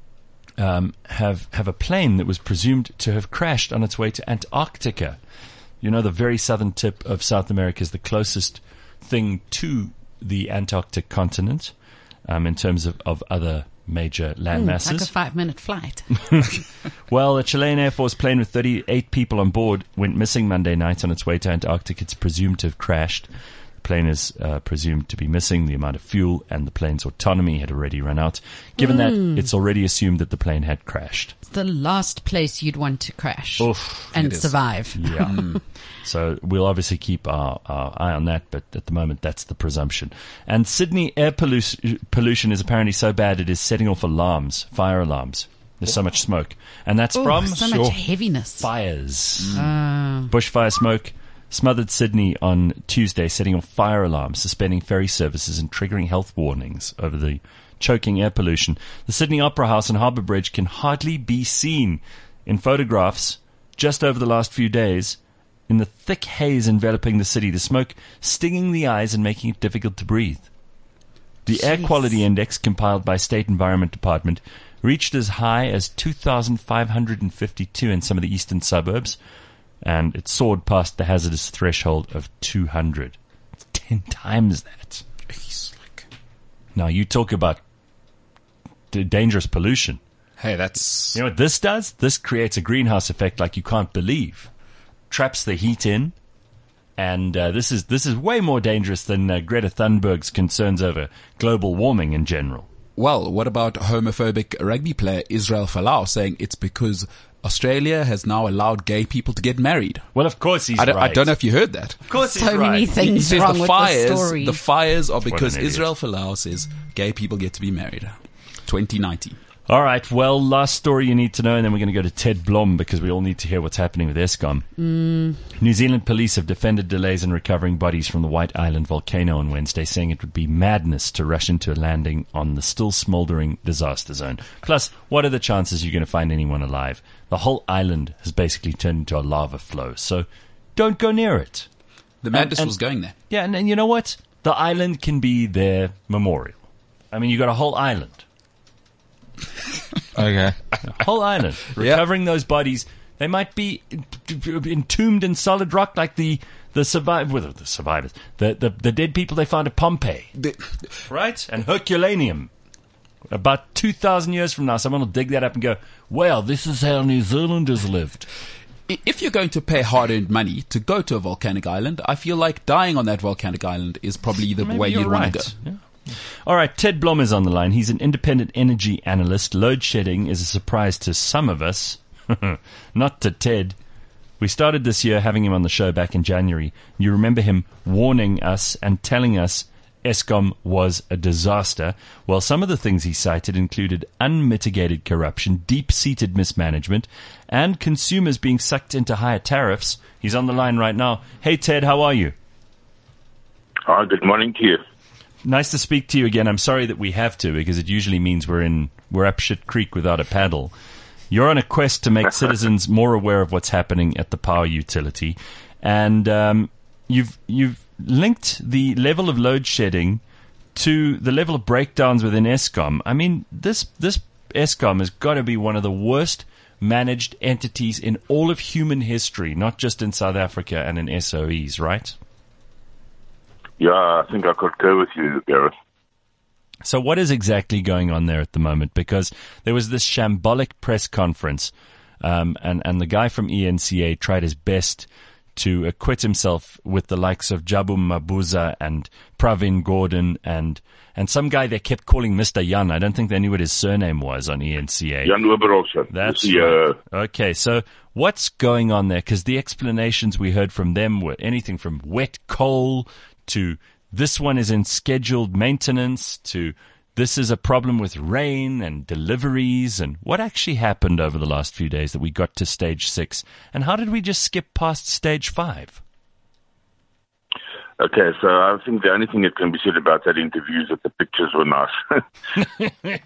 um, have have a plane that was presumed to have crashed on its way to Antarctica. You know, the very southern tip of South America is the closest thing to the Antarctic continent um, in terms of, of other major land Mm, masses. like a five-minute flight. Well, a Chilean Air Force plane with thirty-eight people on board went missing Monday night on its way to Antarctica. It's presumed to have crashed. The plane is uh, presumed to be missing. The amount of fuel and the plane's autonomy had already run out. Given Mm. that, it's already assumed that the plane had crashed. It's the last place you'd want to crash Oof, and it is. survive. Yeah. So we'll obviously keep our, our eye on that, but at the moment that's the presumption. And Sydney air pollu- pollution is apparently so bad it is setting off alarms, fire alarms. There's so much smoke. And that's Ooh, from so Sure. much heaviness. fires. Uh, Bushfire smoke smothered Sydney on Tuesday, setting off fire alarms, suspending ferry services and triggering health warnings over the choking air pollution. The Sydney Opera House and Harbour Bridge can hardly be seen in photographs just over the last few days. In the thick haze enveloping the city, the smoke stinging the eyes and making it difficult to breathe. The air Jeez. quality index compiled by State Environment Department reached as high as two thousand five hundred fifty-two in some of the eastern suburbs, and it soared past the hazardous threshold of two hundred. It's ten times that. Now, you talk about d- dangerous pollution. Hey, that's You know what this does? This creates a greenhouse effect like you can't believe. Traps the heat in, and uh, this is this is way more dangerous than uh, Greta Thunberg's concerns over global warming in general. Well, what about homophobic rugby player Israel Folau saying it's because Australia has now allowed gay people to get married? Well, of course he's I don't, right. I don't know if you heard that. Of course he's so right. many He things says wrong the with fires, the story. the fires are What an because idiot. Israel Folau says gay people get to be married. twenty ninety. All right, well, last story you need to know, and then we're going to go to Ted Blom because we all need to hear what's happening with Eskom. Mm. New Zealand police have defended delays in recovering bodies from the White Island volcano on Wednesday, saying it would be madness to rush into a landing on the still smouldering disaster zone. Plus, what are the chances you're going to find anyone alive? The whole island has basically turned into a lava flow, so don't go near it. The madness and- was going there. Yeah, and, and you know what? The island can be their memorial. I mean, you got a whole island. Okay. Whole island. Recovering those bodies. They might be entombed in solid rock like the the, surviv- well, the survivors. The, the the dead people they found at Pompeii. The- Right? And Herculaneum. About two thousand years from now, someone will dig that up and go, well, this is how New Zealanders lived. If you're going to pay hard-earned money to go to a volcanic island, I feel like dying on that volcanic island is probably the Maybe way you're you'd right. want to go. Yeah. All right, Ted Blom is on the line. He's an independent energy analyst. Load shedding is a surprise to some of us, not to Ted. We started this year having him on the show back in January. You remember him warning us and telling us Eskom was a disaster. Well, some of the things he cited included unmitigated corruption, deep-seated mismanagement, and consumers being sucked into higher tariffs. He's on the line right now. Hey, Ted, how are you? Oh, good morning to you. Nice to speak to you again. I'm sorry that we have to, because it usually means we're in we're up shit creek without a paddle. You're on a quest to make citizens more aware of what's happening at the power utility, and um, you've you've linked the level of load shedding to the level of breakdowns within Eskom. I mean, this this Eskom has got to be one of the worst managed entities in all of human history, not just in South Africa and in S O Es, right? Yeah, I think I concur with you, Gareth. So what is exactly going on there at the moment? Because there was this shambolic press conference, um, and, and the guy from E N C A tried his best to acquit himself with the likes of Jabu Mabuza and Pravin Gordhan and and some guy they kept calling Mister Jan. I don't think they knew what his surname was on E N C A. Jan Oberholzer. That's the, right. uh, Okay, so what's going on there? Because the explanations we heard from them were anything from wet coal to this one is in scheduled maintenance to this is a problem with rain and deliveries. And what actually happened over the last few days that we got to stage six? And how did we just skip past stage five? Okay, so I think the only thing that can be said about that interview is that the pictures were nice.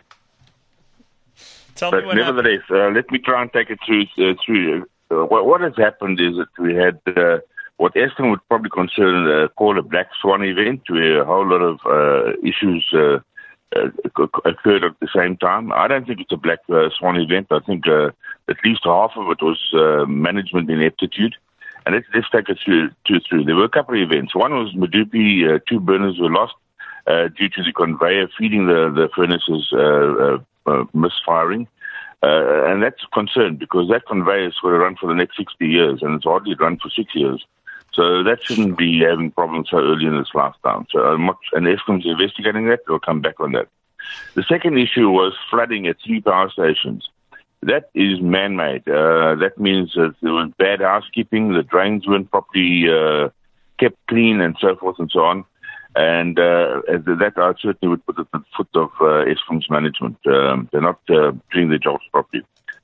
Tell but me what nevertheless, uh, let me try and take it through. Uh, through uh, what, what has happened is that we had uh, what Eskom would probably concern uh, call a black swan event, where a whole lot of uh, issues uh, uh, occurred at the same time. I don't think it's a black uh, swan event. I think uh, at least half of it was uh, management ineptitude. And let's, let's take it through, through, through. There were a couple of events. One was Medupi, uh, two burners were lost uh, due to the conveyor feeding the, the furnaces uh, uh, uh, misfiring. Uh, and that's a concern because that conveyor is going to run for the next sixty years and it's hardly run for six years. So that shouldn't be having problems so early in this lifetime. So I'm not, and Eskom's investigating that. We'll come back on that. The second issue was flooding at three power stations. That is man-made. Uh, that means that there was bad housekeeping, the drains weren't properly uh, kept clean and so forth and so on. And uh, that I certainly would put at the foot of uh, Eskom's management. Um, they're not uh, doing their jobs properly.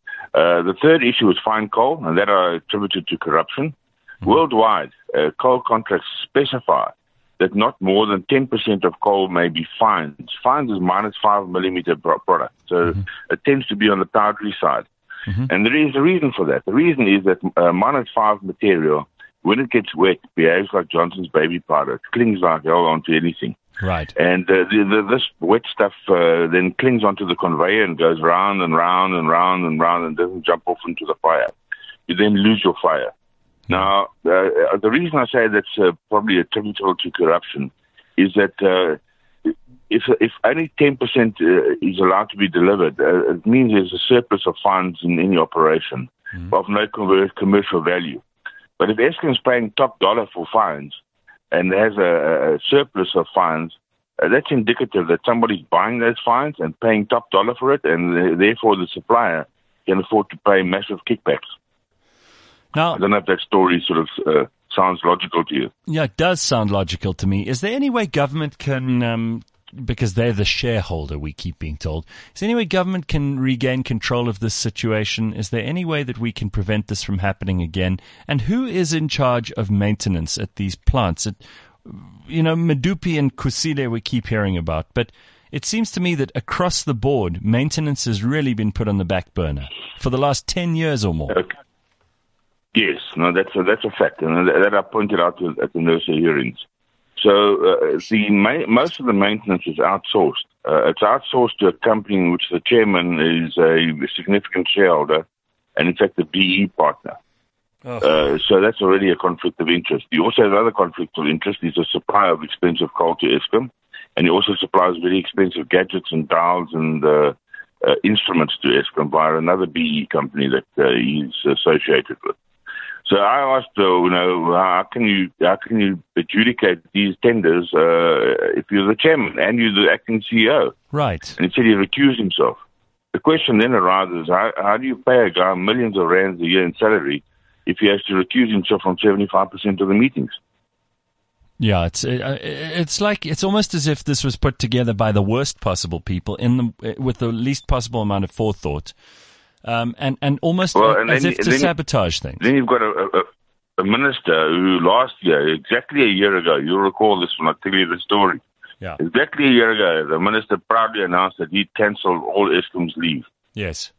Uh, the third issue was fine coal, and that I attributed to corruption. Mm-hmm. Worldwide, uh, coal contracts specify that not more than ten percent of coal may be fines. Fines is minus five millimeter product. So mm-hmm. it tends to be on the powdery side. Mm-hmm. And there is a reason for that. The reason is that uh, minus five material, when it gets wet, behaves like Johnson's baby powder. It clings like hell onto anything. Right. And uh, the, the, this wet stuff uh, then clings onto the conveyor and goes round and round and round and round and doesn't jump off into the fire. You then lose your fire. Now, uh, the reason I say that's uh, probably attributable to corruption is that uh, if if only ten percent uh, is allowed to be delivered, uh, it means there's a surplus of funds in any operation mm. of no commercial value. But if Eskom is paying top dollar for fines and has a, a surplus of fines, uh, that's indicative that somebody's buying those fines and paying top dollar for it, and uh, therefore the supplier can afford to pay massive kickbacks. Now, I don't know if that story sort of uh, sounds logical to you. Yeah, it does sound logical to me. Is there any way government can, um, because they're the shareholder, we keep being told, is there any way government can regain control of this situation? Is there any way that we can prevent this from happening again? And who is in charge of maintenance at these plants? It, you know, Medupi and Kusile we keep hearing about, but it seems to me that across the board, maintenance has really been put on the back burner for the last ten years or more. Okay. Yes, no, that's a, that's a fact, and that I pointed out at the NERSA hearings. So uh, the ma- most of the maintenance is outsourced. Uh, it's outsourced to a company in which the chairman is a significant shareholder, and in fact, a B E partner. Oh. Uh, so that's already a conflict of interest. You also have another conflict of interest. He's a supplier of expensive coal to Eskom, and he also supplies very expensive gadgets and dials and uh, uh, instruments to Eskom via another B E company that uh, he's associated with. So I asked, uh, you know, how can you how can you adjudicate these tenders uh, if you're the chairman and you're the acting C E O? Right. And he said he recused himself. The question then arises: how, how do you pay a guy millions of rands a year in salary if he has to recuse himself from seventy-five percent of the meetings? Yeah, it's it's like it's almost as if this was put together by the worst possible people in the with the least possible amount of forethought. Um, and, and almost well, a, and as then, if to sabotage things. Then you've got a, a, a minister who last year, exactly a year ago, you'll recall this when I tell you the story. Yeah. Exactly a year ago, the minister proudly announced that he'd cancelled all Eskom's leave. Yes.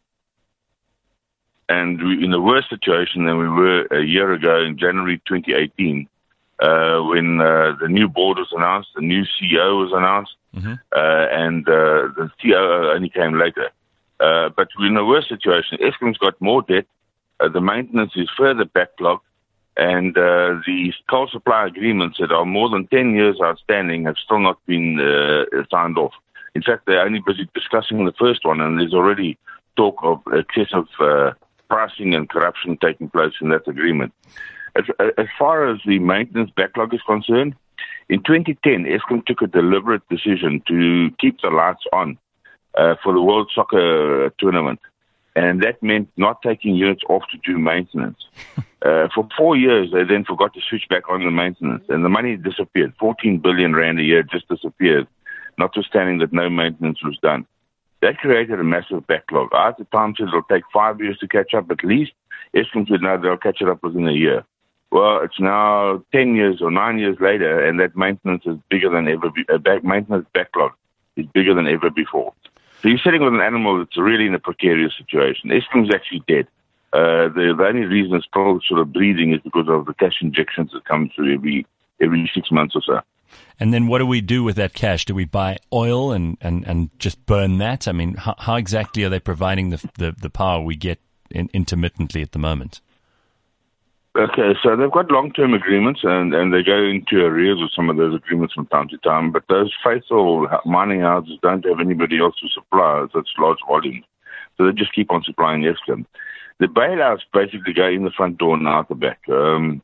And we in a worse situation than we were a year ago in January twenty eighteen, uh, when uh, the new board was announced, the new C E O was announced, mm-hmm. uh, and uh, the C O O only came later. Uh, but we're in a worse situation. Eskom's got more debt, uh, the maintenance is further backlogged, and uh, the coal supply agreements that are more than ten years outstanding have still not been uh, signed off. In fact, they're only busy discussing the first one, and there's already talk of excessive uh, pricing and corruption taking place in that agreement. as, as far as the maintenance backlog is concerned, in twenty ten, Eskom took a deliberate decision to keep the lights on uh, for the World Soccer Tournament. And that meant not taking units off to do maintenance. Uh, for four years, they then forgot to switch back on the maintenance, and the money disappeared. fourteen billion rand a year just disappeared, notwithstanding that no maintenance was done. That created a massive backlog. I at the time said it'll take five years to catch up at least. Eskom said no, they'll catch it up within a year. Well, it's now ten years or nine years later, and that maintenance is bigger than ever. Be- uh, back, maintenance backlog is bigger than ever before. So you're sitting with an animal that's really in a precarious situation. Eskom's actually dead. Uh, the, the only reason it's still sort of breathing is because of the cash injections that come through every every six months or so. And then what do we do with that cash? Do we buy oil and, and, and just burn that? I mean, how, how exactly are they providing the the, the power we get in, intermittently at the moment? Okay, so they've got long-term agreements, and, and they go into arrears with some of those agreements from time to time, but those faithful mining houses don't have anybody else to supply such large volumes, so they just keep on supplying Eskom. The bailouts basically go in the front door and out the back. Um,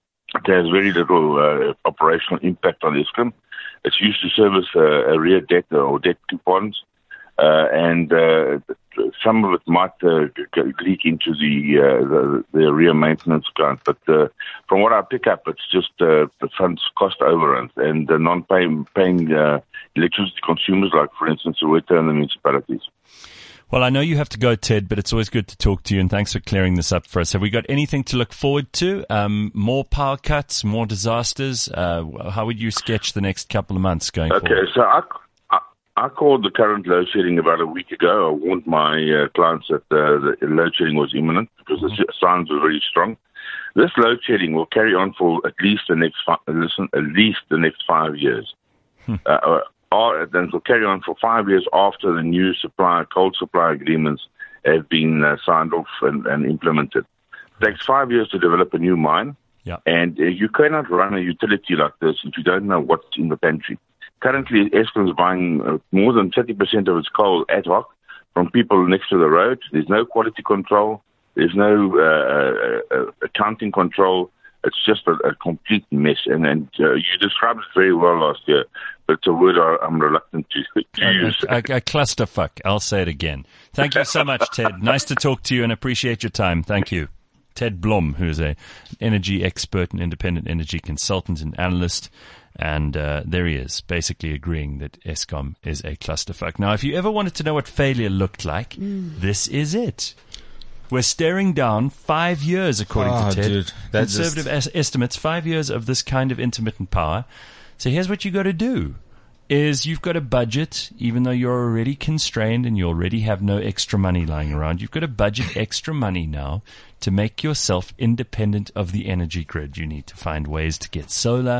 it has very little uh, operational impact on Eskom. It's used to service uh, arrear debt or debt coupons, uh, and uh, some of it might uh, leak into the, uh, the the arrear maintenance account. But uh, from what I pick up, it's just uh, the funds cost overruns and the non-paying paying, uh, electricity consumers, like, for instance, Soweto and the municipalities. Well, I know you have to go, Ted, but it's always good to talk to you, and thanks for clearing this up for us. Have we got anything to look forward to? Um, more power cuts, more disasters? Uh, how would you sketch the next couple of months going okay, forward? Okay, so I, I, I called the current load shedding about a week ago. I warned my uh, clients that uh, the load shedding was imminent because mm-hmm. the signs were very strong. This load shedding will carry on for at least the next fi- listen, at least the next five years. Hmm. Uh, Or then will carry on for five years after the new supply, cold supply agreements have been uh, signed off and, and implemented. It takes five years to develop a new mine, yeah. and uh, you cannot run a utility like this if you don't know what's in the pantry. Currently, Eskom is buying uh, more than thirty percent of its coal ad hoc from people next to the road. There's no quality control. There's no uh, uh, accounting control. It's just a, a complete mess, and, and uh, you described it very well last year, but it's a word I, I'm reluctant to, to a, use. A, a, a clusterfuck. I'll say it again. Thank you so much, Ted. Nice to talk to you and appreciate your time. Thank you. Ted Blom, who's an energy expert and independent energy consultant and analyst, and uh, there he is, basically agreeing that Eskom is a clusterfuck. Now, if you ever wanted to know what failure looked like, mm. this is it. We're staring down five years, according oh, to Ted. Dude, Conservative just... es- estimates, five years of this kind of intermittent power. So here's what you got to do. Is you've got a budget, even though you're already constrained and you already have no extra money lying around, you've got to budget extra money now to make yourself independent of the energy grid. You need to find ways to get solar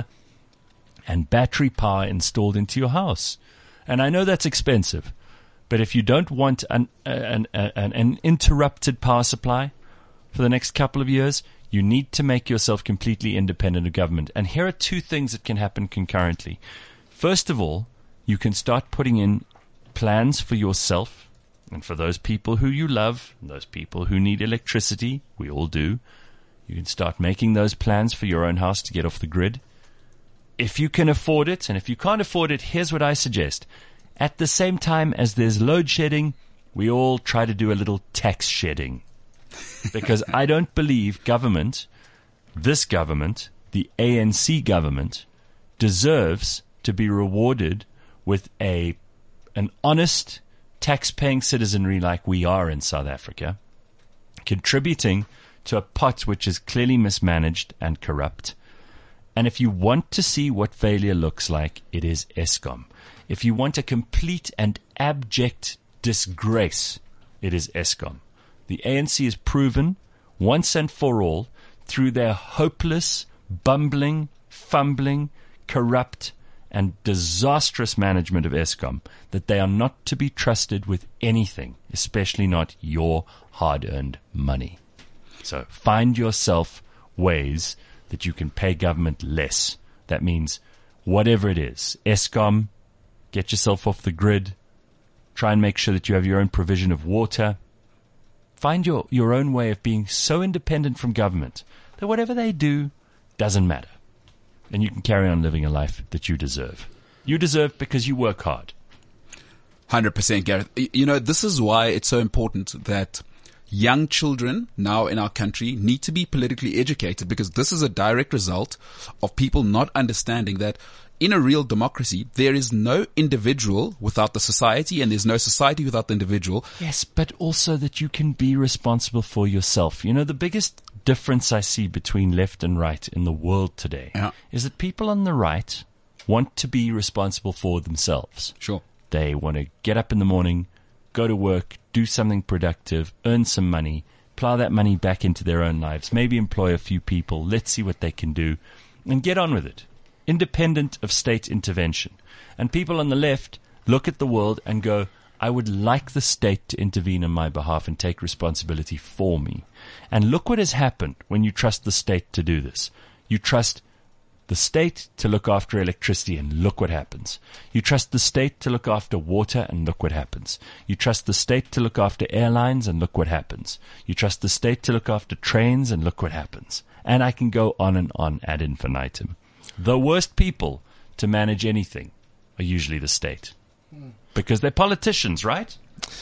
and battery power installed into your house. And I know that's expensive. But if you don't want an, an, an, an interrupted power supply for the next couple of years, you need to make yourself completely independent of government. And here are two things that can happen concurrently. First of all, you can start putting in plans for yourself and for those people who you love, those people who need electricity. We all do. You can start making those plans for your own house to get off the grid. If you can afford it, and if you can't afford it, here's what I suggest. At the same time as there's load shedding, we all try to do a little tax shedding. Because I don't believe government, this government, the A N C government, deserves to be rewarded with a an honest, tax-paying citizenry like we are in South Africa, contributing to a pot which is clearly mismanaged and corrupt. And if you want to see what failure looks like, it is Eskom. If you want a complete and abject disgrace, it is Eskom. The A N C has proven once and for all through their hopeless, bumbling, fumbling, corrupt, and disastrous management of Eskom that they are not to be trusted with anything, especially not your hard-earned money. So find yourself ways that you can pay government less. That means whatever it is, Eskom, get yourself off the grid. Try and make sure that you have your own provision of water. Find your, your own way of being so independent from government that whatever they do doesn't matter. And you can carry on living a life that you deserve. You deserve because you work hard. one hundred percent, Gareth. Y- You know, this is why it's so important that young children now in our country need to be politically educated, because this is a direct result of people not understanding that in a real democracy, there is no individual without the society, and there's no society without the individual. Yes, but also that you can be responsible for yourself. You know, the biggest difference I see between left and right in the world today Yeah. is that people on the right want to be responsible for themselves. Sure. They want to get up in the morning, go to work, do something productive, earn some money, plow that money back into their own lives, maybe employ a few people, let's see what they can do, and get on with it, independent of state intervention. And people on the left look at the world and go, I would like the state to intervene on my behalf and take responsibility for me. And look what has happened when you trust the state to do this. You trust the state to look after electricity, and look what happens. You trust the state to look after water, and look what happens. You trust the state to look after airlines, and look what happens. You trust the state to look after trains, and look what happens. And I can go on and on ad infinitum. The worst people to manage anything are usually the state, because they're politicians, right?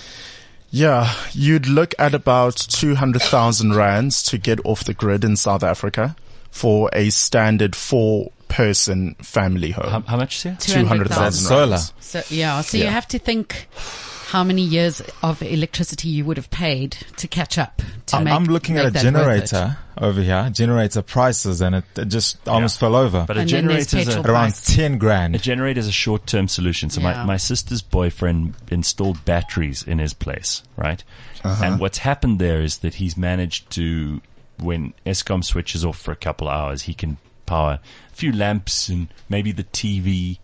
Yeah, you'd look at about two hundred thousand rands to get off the grid in South Africa for a standard four-person family home. How, how much, sir? two hundred thousand Solar. rands. So, yeah, so Yeah. you have to think how many years of electricity you would have paid to catch up. To I'm, make, I'm looking make at a that worth it. generator over here, generator prices, and it, it just almost fell over. But a And then there's generator's a, petrol Around price. ten a grand. generator is a short-term solution. So my, Yeah. my sister's boyfriend installed batteries in his place, right? And what's happened there is that he's managed to, when Eskom switches off for a couple of hours, he can power a few lamps and maybe the T V.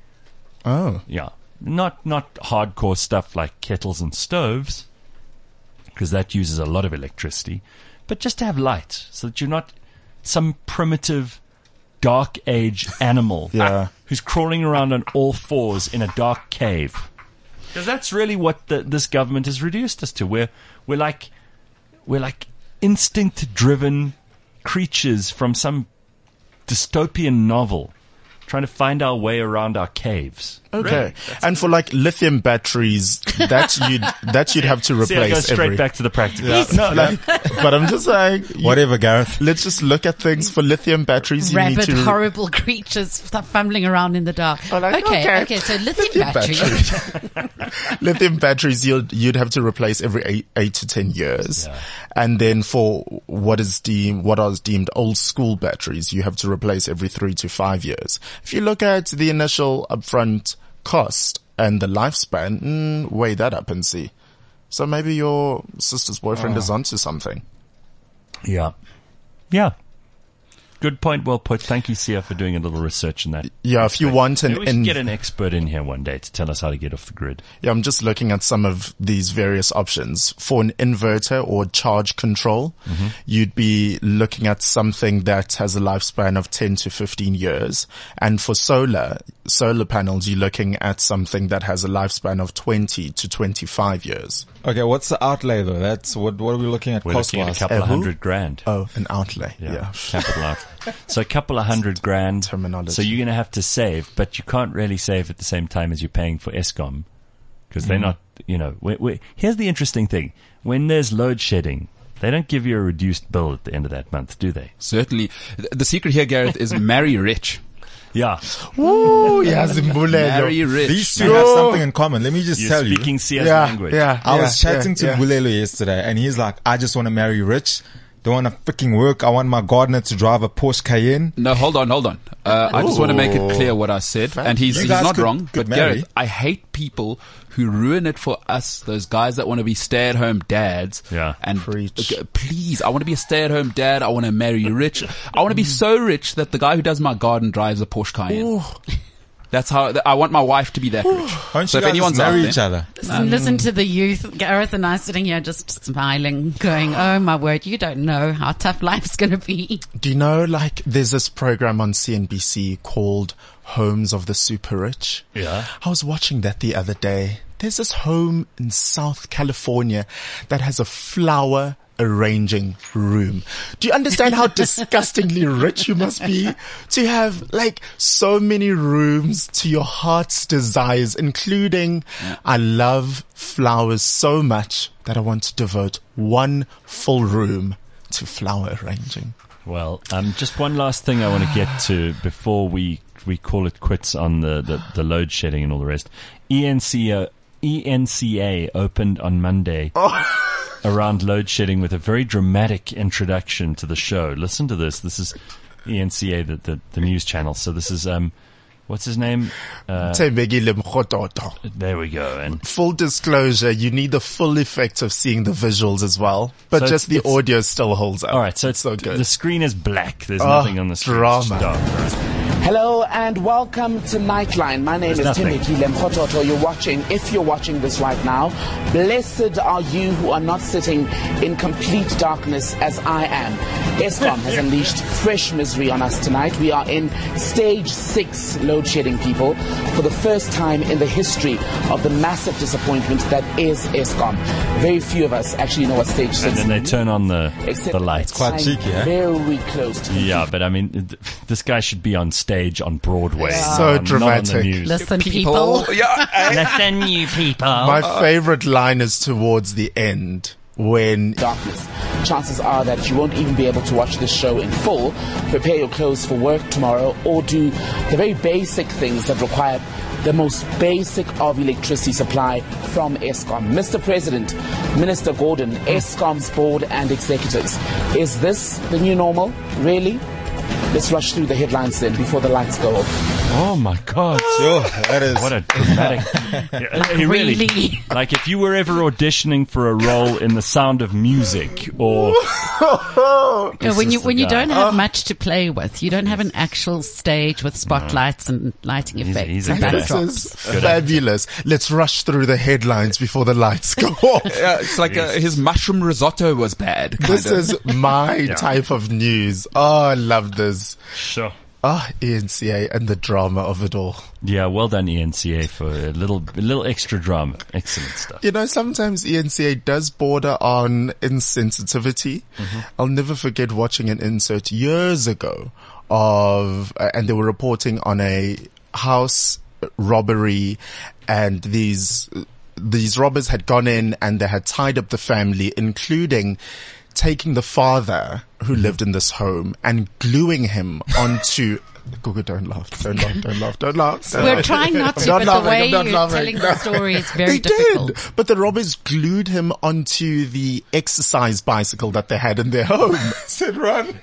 Oh. Yeah. Not, not hardcore stuff like kettles and stoves, because that uses a lot of electricity, but just to have light so that you're not some primitive dark age animal Yeah. who's crawling around on all fours in a dark cave. Because that's really what the, this government has reduced us to. We're, we're like, we're like instinct driven creatures from some dystopian novel trying to find our way around our caves. Okay. Really? And for like lithium batteries, that you'd, that you'd have to See, I go replace straight every. back to the practical. No, like, but I'm just like, you- Whatever, Gareth. let's just look at things for lithium batteries. You need Rabid, to horrible creatures start fumbling around in the dark. Oh, like, okay, okay. okay, so lithium, Lithium battery. lithium batteries you'd, you'd have to replace every eight, eight to ten years. Yeah. And then for what is deemed, what are deemed old school batteries, you have to replace every three to five years. If you look at the initial upfront cost and the lifespan, mm, weigh that up and see. So maybe your sister's boyfriend is onto something. Yeah. Yeah. Good point, well put. Thank you, Sia, for doing a little research in that. Yeah, if you want an, Maybe we should in, get an expert in here one day to tell us how to get off the grid. yeah, I'm just looking at some of these various options. For an inverter or charge control, Mm-hmm. you'd be looking at something that has a lifespan of ten to fifteen years. And for solar, solar panels, you're looking at something that has a lifespan of twenty to twenty-five years. Okay, what's the outlay though? That's what. What are we looking at We're cost looking at a wise? couple Uh, of who? hundred grand. Oh, an outlay. Yeah, Yeah. capital outlay. So a couple of hundred grand. Terminology. So you're going to have to save, but you can't really save at the same time as you're paying for Eskom, because they're not, you know, we we here's the interesting thing. When there's load shedding, they don't give you a reduced bill at the end of that month, do they? Certainly. Th- The secret here, Gareth, is marry rich. Yeah. Ooh, yeah, Zimbabwe. Marry rich. These two have something in common. Let me just You're tell you. speaking Sia's Yeah, language. yeah. I yeah, was chatting yeah, to yeah. Bulelo yesterday, and he's like, "I just want to marry rich. Don't want to freaking work. I want my gardener to drive a Porsche Cayenne." No, hold on, hold on. Uh, I just want to make it clear what I said, and he's, You he's guys not could- wrong. could But marry. Gareth, I hate people who ruin it for us, those guys that want to be stay-at-home dads. Yeah. And Preach. uh, please, I want to be a stay-at-home dad. I want to marry rich. I want to be so rich that the guy who does my garden drives a Porsche Cayenne. That's how I want my wife to be that rich. Why don't So you if guys anyone's just marry out each there- other? Listen, listen to the youth. Gareth and I sitting here just smiling, going, oh my word, you don't know how tough life's going to be. Do you know, like, there's this program on C N B C called Homes of the Super Rich? Yeah. I was watching that the other day. There's this home in South California that has a flower arranging room. Do you understand how disgustingly rich you must be to have like so many rooms to your heart's desires, including yeah. I love flowers so much that I want to devote one full room to flower arranging. Well, um, just one last thing I want to get to before we, we call it quits on the, the, the load shedding and all the rest. E N C A, E N C A opened on Monday oh. around load shedding with a very dramatic introduction to the show. Listen to this. This is E N C A, the, the, the news channel. So this is, um, what's his name? Uh, there we go. And full disclosure, you need the full effect of seeing the visuals as well, but so just the audio still holds up. All right, so it's so good. The screen is black. There's oh, nothing on the screen. Drama. Hello and welcome to Nightline. My name There's is Timothy Lemkhototo. You're watching, if you're watching this right now, blessed are you who are not sitting in complete darkness as I am. Eskom has unleashed fresh misery on us tonight. We are in stage six load shedding, people, for the first time in the history of the massive disappointment that is Eskom. Very few of us actually know what stage six is. And then they turn on the, the lights. Quite cheeky, eh? Very close to Yeah, but I mean, this guy should be on stage on Broadway. Yeah. So uh, dramatic. Not on the news. Listen, people. people. Yeah. Listen, you people. My favorite line is towards the end when darkness. Chances are that you won't even be able to watch this show in full. Prepare your clothes for work tomorrow, or do the very basic things that require the most basic of electricity supply from Eskom. Mister President, Minister Gordon, Eskom's board and executives. Is this the new normal? Really? Let's rush through the headlines then before the lights go off. Oh my God! Sure, that is what a dramatic. yeah, he really, really, like if you were ever auditioning for a role in The Sound of Music, or yeah, when you when you don't have much to play with, you don't have an actual stage with spotlights no. and lighting he's, effects. He's and this is fabulous. Let's rush through the headlines before the lights go off. Yeah, it's like yes. uh, his mushroom risotto was bad. This of. is my yeah. type of news. Oh, I love this. Sure. Ah, E N C A and the drama of it all. Yeah, well done E N C A for a little, a little extra drama. Excellent stuff. You know, sometimes E N C A does border on insensitivity. Mm-hmm. I'll never forget watching an insert years ago of, uh, and they were reporting on a house robbery, and these, these robbers had gone in and they had tied up the family, including taking the father who lived in this home and gluing him onto Google, don't laugh, don't laugh, don't laugh, don't laugh. Don't We're laugh. trying not to, not but laughing, the way you're laughing. telling no. the story is very they difficult. Did, but the robbers glued him onto the exercise bicycle that they had in their home. Said run.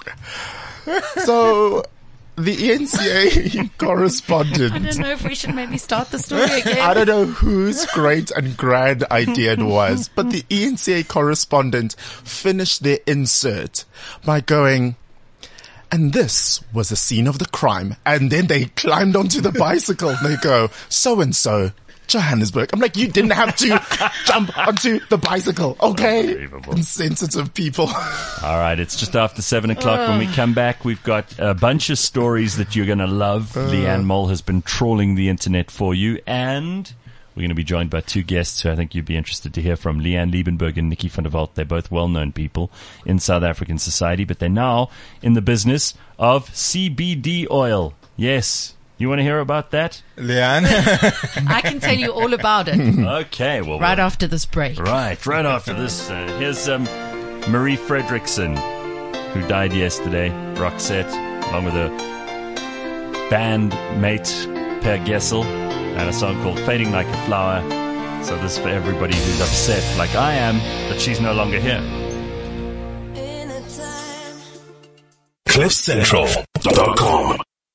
So the E N C A correspondent. I don't know if we should maybe start the story again. I don't know whose great and grand idea it was, but the E N C A correspondent finished their insert by going, and this was a scene of the crime. And then they climbed onto the bicycle and they go, so-and-so, Johannesburg. I'm like, you didn't have to jump onto the bicycle, okay? Insensitive people. All right, it's just after seven o'clock. Uh. When we come back, we've got a bunch of stories that you're going to love. Uh. Leanne Mole has been trawling the internet for you, and we're going to be joined by two guests who I think you'd be interested to hear from, Leanne Liebenberg and Nikki van der Walt. They're both well-known people in South African society, but they're now in the business of C B D oil. Yes. You want to hear about that? Leanne? I can tell you all about it. Okay. Well, right well, after this break. Right. Right after this. Uh, here's um, Marie Fredriksson, who died yesterday. Roxette, along with her band mate, Per Gessel, and a song called Fading Like a Flower. So this is for everybody who's upset, like I am, that she's no longer here. cliff central dot com